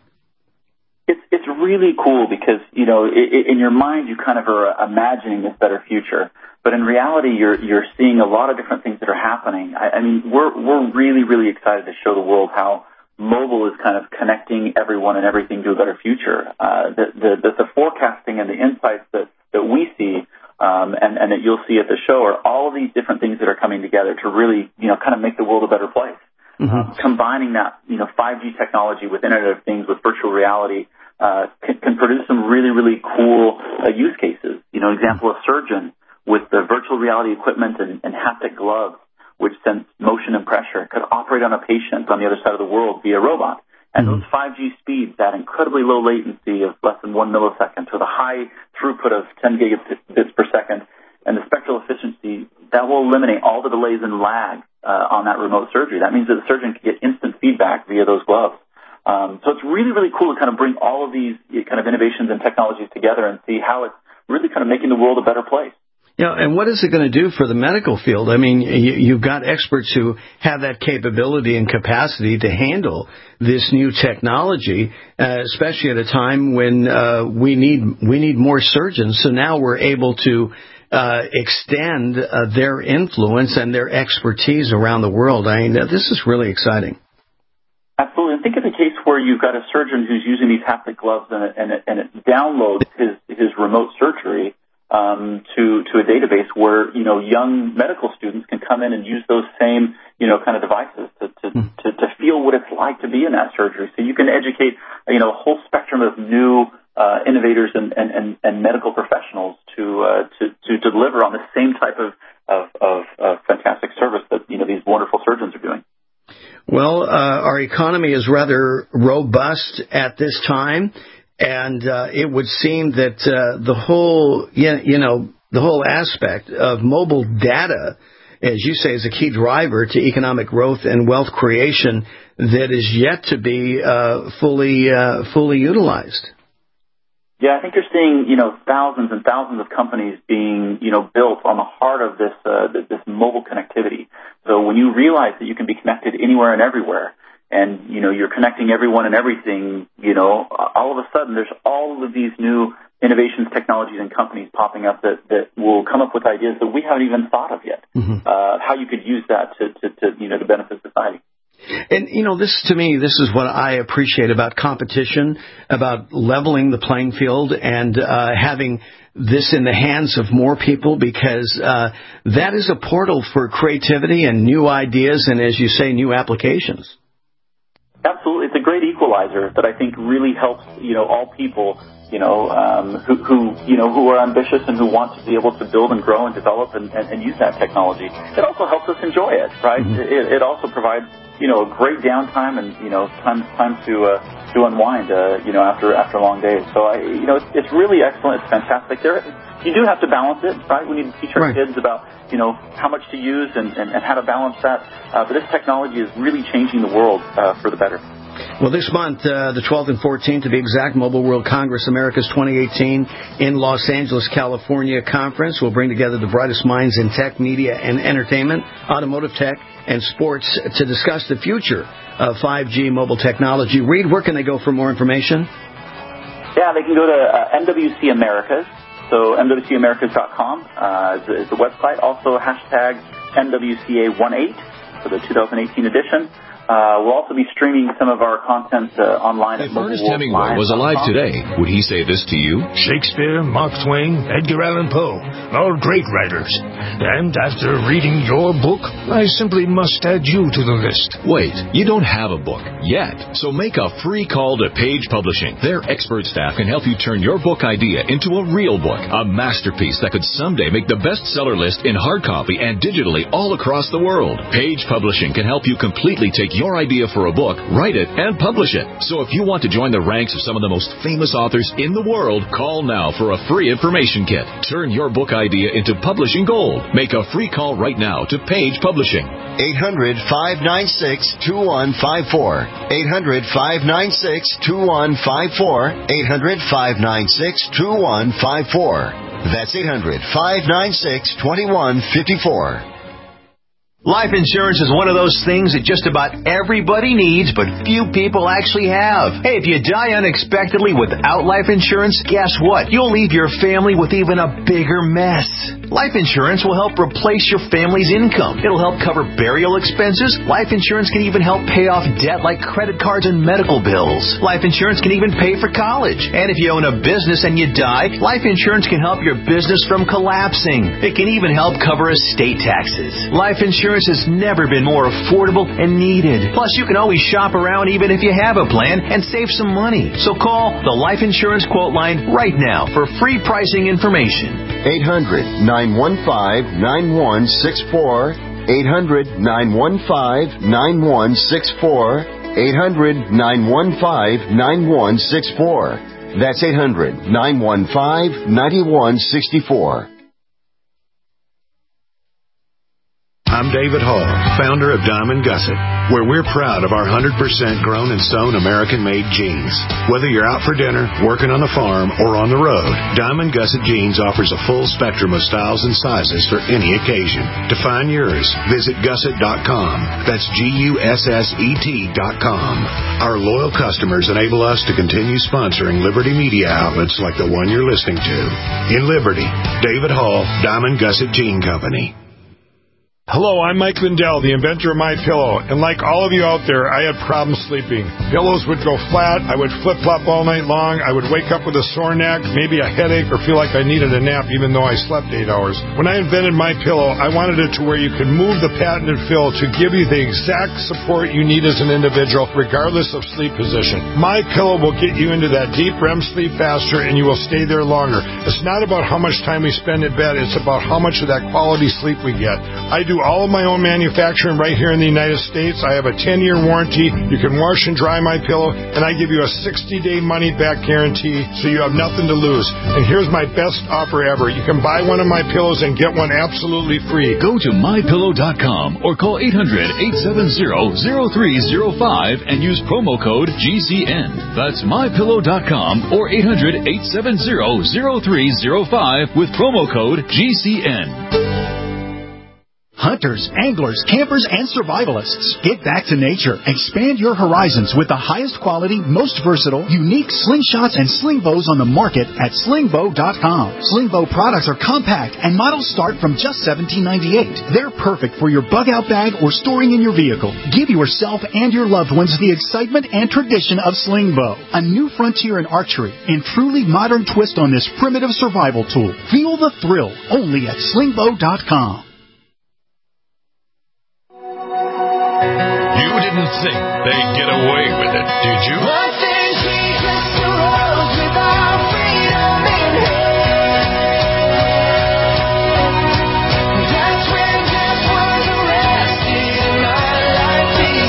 It's it's really cool because, you know, it, in your mind you kind of are imagining this better future, but in reality you're you're seeing a lot of different things that are happening. I, I mean, we're we're really really excited to show the world how mobile is kind of connecting everyone and everything to a better future. Uh, the, the the the forecasting and the insights that that we see. Um, and, and that you'll see at the show are all of these different things that are coming together to really, you know, kind of make the world a better place. Mm-hmm. Um, combining that, you know, five G technology with Internet of Things, with virtual reality, uh, can, can produce some really, really cool uh, use cases. You know, example, a surgeon with the virtual reality equipment and, and haptic gloves, which sense motion and pressure, could operate on a patient on the other side of the world via robot. And those five G speeds, that incredibly low latency of less than one millisecond, or the high throughput of ten gigabits per second, and the spectral efficiency, that will eliminate all the delays and lag uh, on that remote surgery. That means that the surgeon can get instant feedback via those gloves. Um, so it's really, really cool to kind of bring all of these kind of innovations and technologies together and see how it's really kind of making the world a better place. Yeah, and what is it going to do for the medical field? I mean, you, you've got experts who have that capability and capacity to handle this new technology, uh, especially at a time when uh, we need we need more surgeons. So now we're able to uh, extend uh, their influence and their expertise around the world. I mean, this is really exciting. Absolutely. And think of the case where you've got a surgeon who's using these haptic gloves and it, and it, and it downloads his, his remote surgery Um, to, to a database where, you know, young medical students can come in and use those same, you know, kind of devices to, to, mm. to, to feel what it's like to be in that surgery. So you can educate, you know, a whole spectrum of new uh, innovators and, and, and, and medical professionals to, uh, to to deliver on the same type of of, of of fantastic service that you know these wonderful surgeons are doing. Well, uh, our economy is rather robust at this time, and uh, it would seem that uh, the whole you know the whole aspect of mobile data, as you say, is a key driver to economic growth and wealth creation that is yet to be uh, fully uh, fully utilized. Yeah, I think you're seeing, you know, thousands and thousands of companies being, you know, built on the heart of this uh, this mobile connectivity. So when you realize that you can be connected anywhere and everywhere, and, you know, you're connecting everyone and everything, you know, all of a sudden there's all of these new innovations, technologies, and companies popping up that, that will come up with ideas that we haven't even thought of yet, mm-hmm. uh, how you could use that to, to, to, you know, to benefit society. And, you know, this, to me, this is what I appreciate about competition, about leveling the playing field and uh, having this in the hands of more people, because uh, that is a portal for creativity and new ideas and, as you say, new applications. Absolutely. It's a great equalizer that I think really helps, you know, all people, you know, um, who, who, you know, who are ambitious and who want to be able to build and grow and develop and, and, and use that technology. It also helps us enjoy it, right? Mm-hmm. It, it also provides, you know, a great downtime and, you know, time, time to, uh, to unwind, uh, you know, after, after long days. So I, you know, it's, it's really excellent. It's fantastic. There, you do have to balance it, right? We need to teach our right. kids about, you know, how much to use and, and, and how to balance that. Uh, but this technology is really changing the world uh, for the better. Well, this month, uh, the twelfth and fourteenth, to be exact, Mobile World Congress Americas twenty eighteen in Los Angeles, California conference will bring together the brightest minds in tech, media, and entertainment, automotive tech, and sports to discuss the future of five G mobile technology. Reed, where can they go for more information? Yeah, they can go to uh, M W C Americas. So M W C Americas dot com uh, is, is the website. Also, hashtag M W C A eighteen for the two thousand eighteen edition. Uh, we'll also be streaming some of our content uh, online. If Ernest Hemingway was alive today, would he say this to you? Shakespeare, Mark Twain, Edgar Allan Poe, all great writers. And after reading your book, I simply must add you to the list. Wait, you don't have a book yet. So make a free call to Page Publishing. Their expert staff can help you turn your book idea into a real book, a masterpiece that could someday make the bestseller list in hard copy and digitally all across the world. Page Publishing can help you completely take your idea for a book, write it, and publish it. So if you want to join the ranks of some of the most famous authors in the world, call now for a free information kit. Turn your book idea into publishing gold. Make a free call right now to Page Publishing. eight hundred, five nine six, two one five four. eight hundred, five nine six, two one five four. eight hundred, five nine six, two one five four. That's eight hundred, five nine six, two one five four. Life insurance is one of those things that just about everybody needs, but few people actually have. Hey, if you die unexpectedly without life insurance, guess what? You'll leave your family with even a bigger mess. Life insurance will help replace your family's income. It'll help cover burial expenses. Life insurance can even help pay off debt like credit cards and medical bills. Life insurance can even pay for college. And if you own a business and you die, life insurance can help your business from collapsing. It can even help cover estate taxes. Life insurance has never been more affordable and needed. Plus, you can always shop around even if you have a plan and save some money. So call the Life Insurance Quote Line right now for free pricing information. eight hundred, nine one five, nine one six four. eight hundred, nine one five, nine one six four. eight hundred, nine one five, nine one six four. That's eight hundred, nine one five, nine one six four. I'm David Hall, founder of Diamond Gusset, where we're proud of our one hundred percent grown and sewn American-made jeans. Whether you're out for dinner, working on the farm, or on the road, Diamond Gusset Jeans offers a full spectrum of styles and sizes for any occasion. To find yours, visit gusset dot com. That's G U S S E T dot com. Our loyal customers enable us to continue sponsoring Liberty media outlets like the one you're listening to. In Liberty, David Hall, Diamond Gusset Jean Company. Hello, I'm Mike Lindell, the inventor of MyPillow, and like all of you out there, I had problems sleeping. Pillows would go flat, I would flip-flop all night long, I would wake up with a sore neck, maybe a headache, or feel like I needed a nap even though I slept eight hours. When I invented MyPillow, I wanted it to where you could move the patented fill to give you the exact support you need as an individual, regardless of sleep position. MyPillow will get you into that deep R E M sleep faster, and you will stay there longer. It's not about how much time we spend in bed, it's about how much of that quality sleep we get. I do all of my own manufacturing right here in the United States. I have a ten-year warranty. You can wash and dry my pillow, and I give you a sixty-day money-back guarantee, so you have nothing to lose. And here's my best offer ever. You can buy one of my pillows and get one absolutely free. Go to my pillow dot com or call eight hundred, eight seven zero, zero three zero five and use promo code G C N. That's my pillow dot com or eight hundred, eight seven zero, zero three zero five with promo code G C N. Hunters, anglers, campers, and survivalists, get back to nature. Expand your horizons with the highest quality, most versatile, unique slingshots and sling bows on the market at sling bow dot com. Sling bow products are compact and models start from just seventeen ninety-eight. They're perfect for your bug out bag or storing in your vehicle. Give yourself and your loved ones the excitement and tradition of sling bow, a new frontier in archery and truly modern twist on this primitive survival tool. Feel the thrill only at sling bow dot com. You didn't think they'd get away with it, did you? Nothing Jesus arose without freedom in hell. That's when death was arrested and my life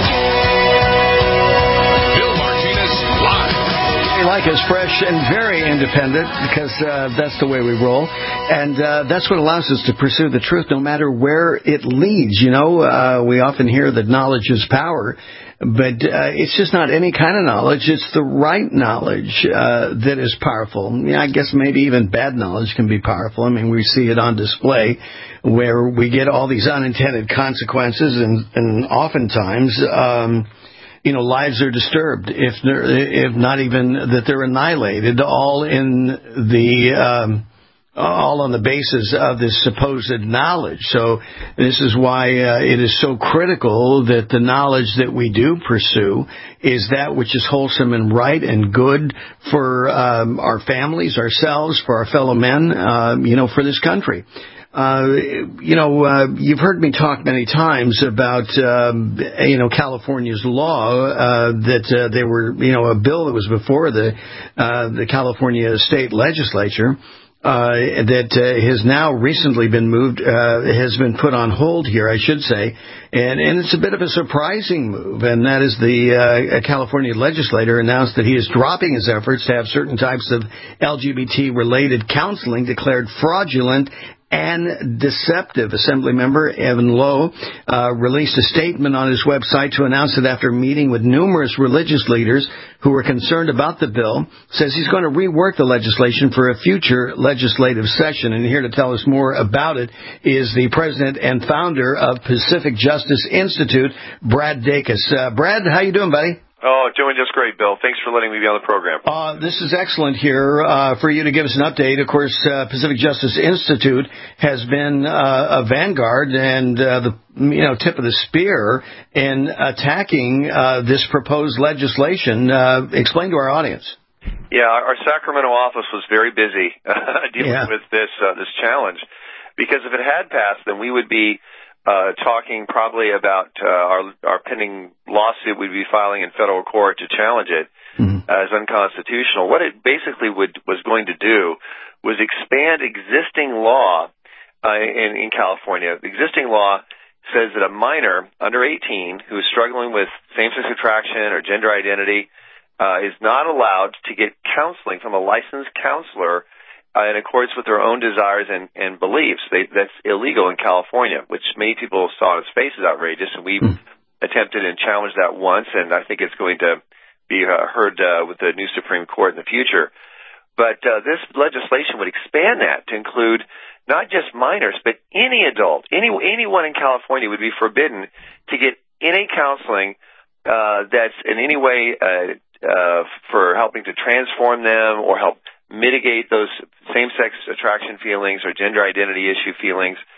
began. Bill Martinez live. We like us fresh and very independent because uh, that's the way we roll. And uh, that's what allows us to pursue the truth no matter where it leads. You know, uh, we often hear that knowledge is power, but uh, it's just not any kind of knowledge. It's the right knowledge uh, that is powerful. Yeah, I guess maybe even bad knowledge can be powerful. I mean, we see it on display where we get all these unintended consequences, and, and oftentimes... Um, You know, lives are disturbed, if if not even that they're annihilated, all in the um, all on the basis of this supposed knowledge. So this is why uh, it is so critical that the knowledge that we do pursue is that which is wholesome and right and good for um, our families, ourselves, for our fellow men, uh, you know, for this country. Uh, you know, uh, you've heard me talk many times about, um, you know, California's law, uh, that, uh, they were, you know, a bill that was before the, uh, the California state legislature, uh, that, uh, has now recently been moved, uh, has been put on hold here, I should say. And, and it's a bit of a surprising move. And that is the, uh, California legislator announced that he is dropping his efforts to have certain types of L G B T related counseling declared fraudulent and deceptive. Assemblymember Evan Lowe uh, released a statement on his website to announce that after meeting with numerous religious leaders who were concerned about the bill, says he's going to rework the legislation for a future legislative session. And here to tell us more about it is the president and founder of Pacific Justice Institute, Brad Dacus. Uh, Brad, how you doing, buddy? Oh, doing just great, Bill. Thanks for letting me be on the program. Uh, this is excellent here uh, for you to give us an update. Of course, uh, Pacific Justice Institute has been uh, a vanguard and uh, the you know tip of the spear in attacking uh, this proposed legislation. Uh, explain to our audience. Yeah, our Sacramento office was very busy uh, dealing Yeah. with this uh, this challenge, because if it had passed, then we would be Uh, talking probably about uh, our our pending lawsuit we'd be filing in federal court to challenge it mm-hmm. as unconstitutional. What it basically would was going to do was expand existing law uh, in, in California. Existing law says that a minor under eighteen who is struggling with same-sex attraction or gender identity uh, is not allowed to get counseling from a licensed counselor Uh, in accordance with their own desires and, and beliefs. They, that's illegal in California, which many people saw on its face as outrageous, and we've mm. attempted and challenged that once, and I think it's going to be uh, heard uh, with the new Supreme Court in the future. But uh, this legislation would expand that to include not just minors, but any adult, any anyone in California would be forbidden to get any counseling uh, that's in any way uh, uh, for helping to transform them or help mitigate those same-sex attraction feelings or gender identity issue feelings.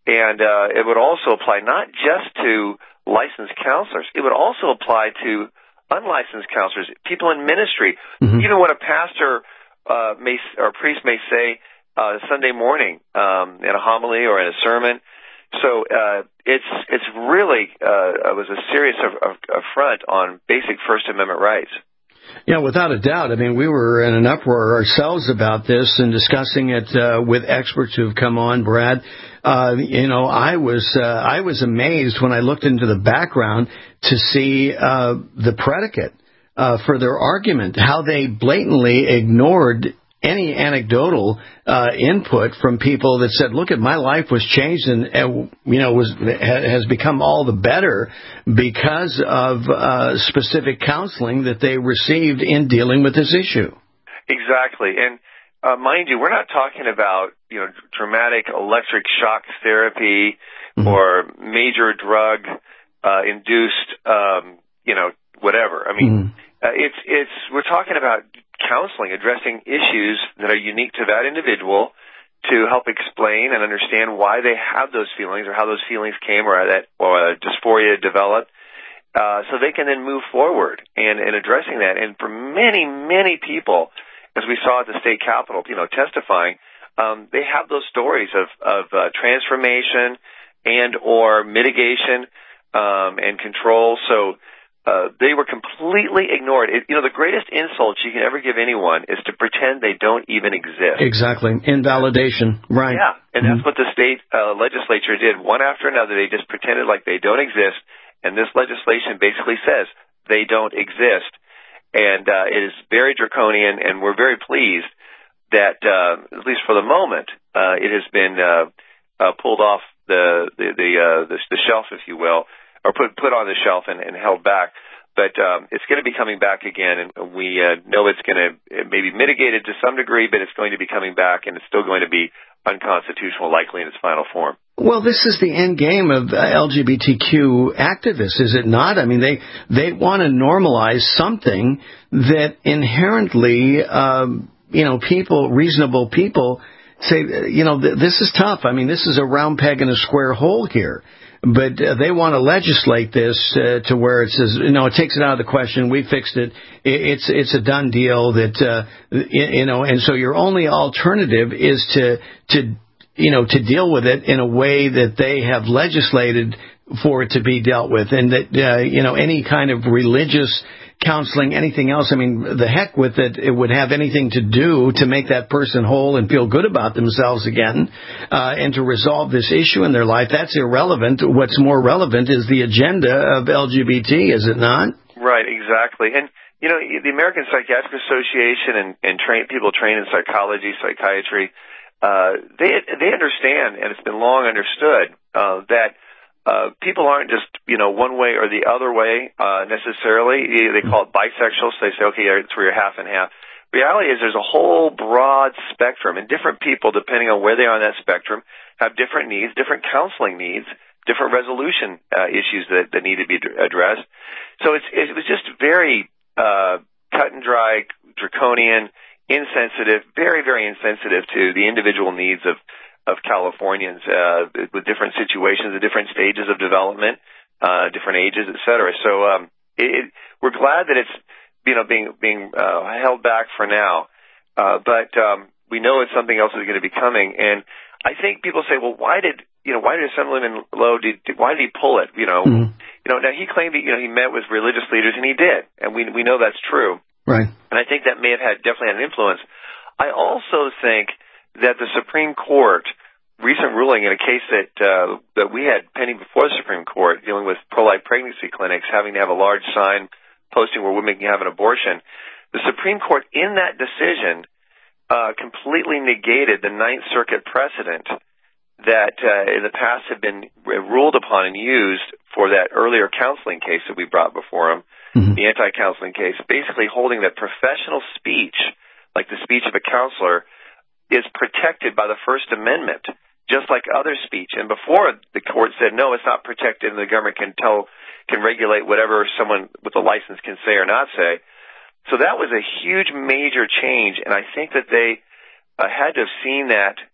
And uh, it would also apply not just to licensed counselors. It would also apply to unlicensed counselors, people in ministry. Mm-hmm. Even what a pastor uh, may or a priest may say uh, Sunday morning um, in a homily or in a sermon. So uh, it's it's really uh, it was a serious affront on basic First Amendment rights. Yeah, without a doubt. I mean, we were in an uproar ourselves about this and discussing it uh, with experts who've come on, Brad. Uh, you know, I was uh, I was amazed when I looked into the background to see uh, the predicate uh, for their argument, how they blatantly ignored any anecdotal uh, input from people that said, look, at my life was changed and, uh, you know, was has become all the better because of uh, specific counseling that they received in dealing with this issue. Exactly. And uh, mind you, we're not talking about, you know, dramatic electric shock therapy mm-hmm. or major drug uh, induced, um, you know, whatever. I mean, mm-hmm. uh, it's it's we're talking about counseling, addressing issues that are unique to that individual to help explain and understand why they have those feelings or how those feelings came or that or dysphoria developed, uh, so they can then move forward and, and addressing that. And for many, many people, as we saw at the state capitol, you know, testifying, um, they have those stories of, of uh, transformation and or mitigation um, and control. So Uh, they were completely ignored. It, you know, the greatest insult you can ever give anyone is to pretend they don't even exist. Exactly. Invalidation. Right. Yeah. And mm-hmm. that's what the state uh, legislature did. One after another, they just pretended like they don't exist. And this legislation basically says they don't exist. And uh, it is very draconian, and we're very pleased that, uh, at least for the moment, uh, it has been uh, uh, pulled off the the the, uh, the the shelf, if you will, or put put on the shelf and, and held back. But um, it's going to be coming back again, and we uh, know it's going to maybe mitigated to some degree, but it's going to be coming back, and it's still going to be unconstitutional, likely in its final form. Well, this is the end game of uh, L G B T Q activists, is it not? I mean, they they want to normalize something that inherently, um, you know, people, reasonable people say, you know, th- this is tough. I mean, this is a round peg in a square hole here. But uh, they want to legislate this uh, to where it says, you know, it takes it out of the question. We fixed it. It's it's a done deal. That uh, you know, and so your only alternative is to to you know to deal with it in a way that they have legislated for it to be dealt with, and that uh, you know any kind of religious counseling, anything else. I mean, the heck with it. It would have anything to do to make that person whole and feel good about themselves again, uh, and to resolve this issue in their life. That's irrelevant. What's more relevant is the agenda of L G B T, is it not? Right, exactly. And, you know, the American Psychiatric Association and, and train, people trained in psychology, psychiatry, uh, they they understand, and it's been long understood, uh, that Uh, people aren't just, you know, one way or the other way, uh, necessarily. They call it bisexual, so they say, okay, it's where you're half and half. Reality is there's a whole broad spectrum, and different people, depending on where they are on that spectrum, have different needs, different counseling needs, different resolution uh, issues that, that need to be addressed. So it's, it was just very uh, cut and dry, draconian, insensitive, very, very insensitive to the individual needs of of Californians uh, with different situations, at different stages of development, uh, different ages, et cetera. So um, it, it, we're glad that it's you know being being uh, held back for now, uh, but um, we know it's something else is going to be coming. And I think people say, well, why did you know why did Assemblyman Lowe did, why did he pull it? You know, mm-hmm. you know. Now he claimed that you know he met with religious leaders, and he did, and we we know that's true. Right. And I think that may have had definitely had an influence. I also think that the Supreme Court recent ruling in a case that uh, that we had pending before the Supreme Court dealing with pro-life pregnancy clinics having to have a large sign posting where women can have an abortion, the Supreme Court in that decision uh, completely negated the Ninth Circuit precedent that uh, in the past had been ruled upon and used for that earlier counseling case that we brought before them, mm-hmm. the anti-counseling case, basically holding that professional speech, like the speech of a counselor, is protected by the First Amendment, just like other speech. And before, the court said, no, it's not protected, and the government can tell, can regulate whatever someone with a license can say or not say. So that was a huge, major change, and I think that they uh, had to have seen that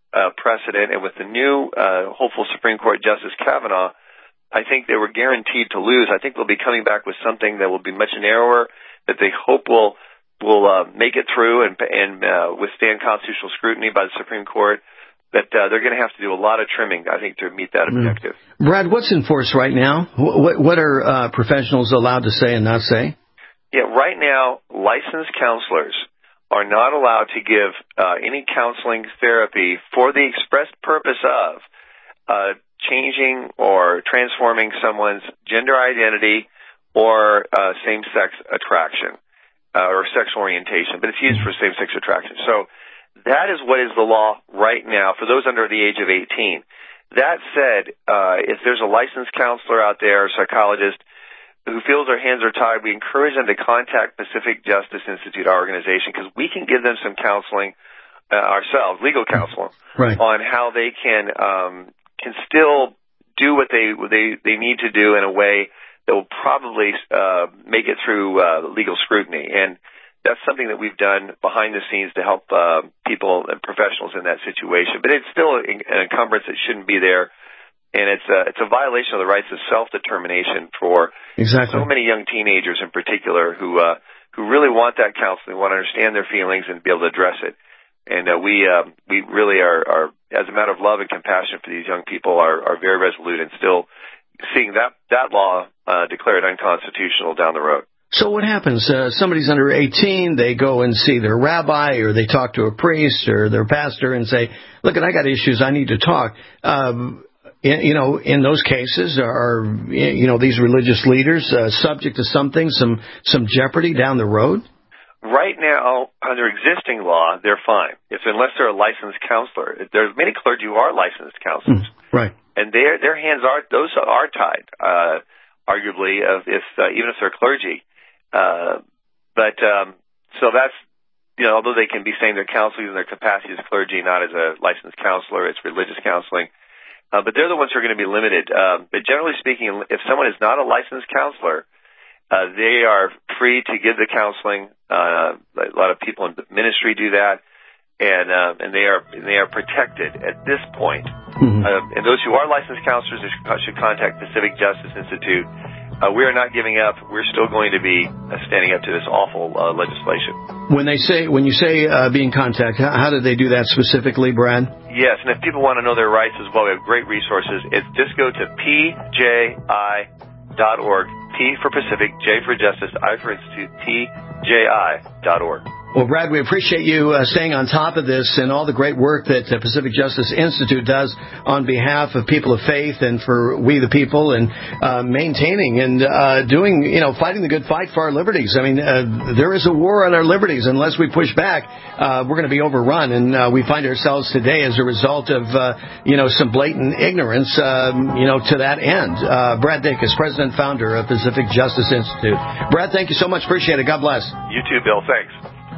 uh, precedent, and with the new uh, hopeful Supreme Court Justice Kavanaugh, I think they were guaranteed to lose. I think they'll be coming back with something that will be much narrower, that they hope will will uh, make it through and, and uh, withstand constitutional scrutiny by the Supreme Court. But uh, they're going to have to do a lot of trimming, I think, to meet that objective. Mm. Brad, what's in force right now? What, what are uh, professionals allowed to say and not say? Yeah, right now, licensed counselors are not allowed to give uh, any counseling therapy for the express purpose of uh, changing or transforming someone's gender identity or uh, same-sex attraction uh, or sexual orientation, but it's used for same-sex attraction. So that is what is the law right now for those under the age of eighteen. That said, uh, if there's a licensed counselor out there, or psychologist, who feels their hands are tied, we encourage them to contact Pacific Justice Institute, our organization, because we can give them some counseling uh, ourselves, legal counsel, right, on how they can um, can still do what they they they need to do in a way that will probably uh, make it through uh, legal scrutiny. And that's something that we've done behind the scenes to help uh, people and professionals in that situation. But it's still an encumbrance that shouldn't be there. And it's a, it's a violation of the rights of self-determination for exactly. so many young teenagers in particular who uh, who really want that counseling, want to understand their feelings and be able to address it. And uh, we uh, we really are, are, as a matter of love and compassion for these young people, are, are very resolute in still seeing that, that law uh, declared unconstitutional down the road. So what happens? Uh, somebody's under eighteen, they go and see their rabbi, or they talk to a priest or their pastor and say, look, I got issues, I need to talk. Um In, you know, in those cases, are, you know, these religious leaders uh, subject to something, some some jeopardy down the road? Right now, under existing law, they're fine. If unless they're a licensed counselor, there's many clergy who are licensed counselors, mm, right? And their their hands are those are tied, uh, arguably, of if uh, even if they're clergy. Uh, but um, so that's, you know, although they can be saying they're counseling in their capacity as clergy, not as a licensed counselor, it's religious counseling. Uh, but they're the ones who are going to be limited. Uh, but generally speaking, if someone is not a licensed counselor, uh, they are free to give the counseling. Uh, a lot of people in ministry do that, and uh, and they are they are protected at this point. Mm-hmm. Uh, and those who are licensed counselors should contact Pacific Justice Institute. Uh, we are not giving up. We're still going to be uh, standing up to this awful uh, legislation. When they say, when you say uh, be in contact, how, how do they do that specifically, Brad? Yes, and if people want to know their rights as well, we have great resources. It's just go to P J I dot org. P for Pacific, J for Justice, I for Institute, P J I dot org. Well, Brad, we appreciate you uh, staying on top of this and all the great work that uh, Pacific Justice Institute does on behalf of people of faith and for we the people, and uh, maintaining and uh, doing, you know, fighting the good fight for our liberties. I mean, uh, there is a war on our liberties. Unless we push back, uh, we're going to be overrun. And uh, we find ourselves today as a result of, uh, you know, some blatant ignorance, um, you know, to that end. Uh, Brad Dacus, President and Founder of Pacific Justice Institute. Brad, thank you so much. Appreciate it. God bless. You too, Bill. Thanks.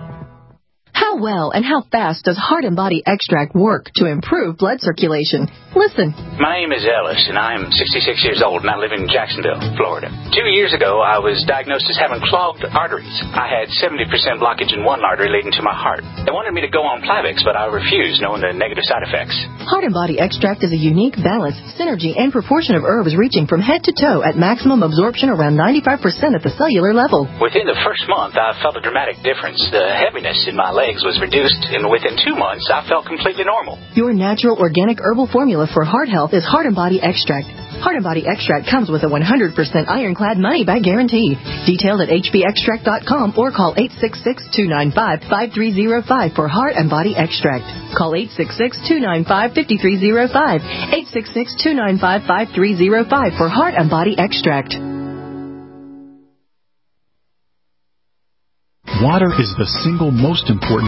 How well and how fast does Heart and Body Extract work to improve blood circulation? Listen. My name is Ellis, and I'm sixty-six years old, and I live in Jacksonville, Florida. Two years ago, I was diagnosed as having clogged arteries. I had seventy percent blockage in one artery leading to my heart. They wanted me to go on Plavix, but I refused, knowing the negative side effects. Heart and Body Extract is a unique balance, synergy, and proportion of herbs reaching from head to toe at maximum absorption around ninety-five percent at the cellular level. Within the first month, I felt a dramatic difference. The heaviness in my legs was reduced, and within two months, I felt completely normal. Your natural organic herbal formula for heart health is Heart and Body Extract. Heart and Body Extract comes with a one hundred percent ironclad money-back guarantee. Detailed at h b extract dot com or call eight six six, two nine five, five three zero five for Heart and Body Extract. Call eight six six, two nine five, five three zero five, eight six six, two nine five, five three zero five for Heart and Body Extract. Water is the single most important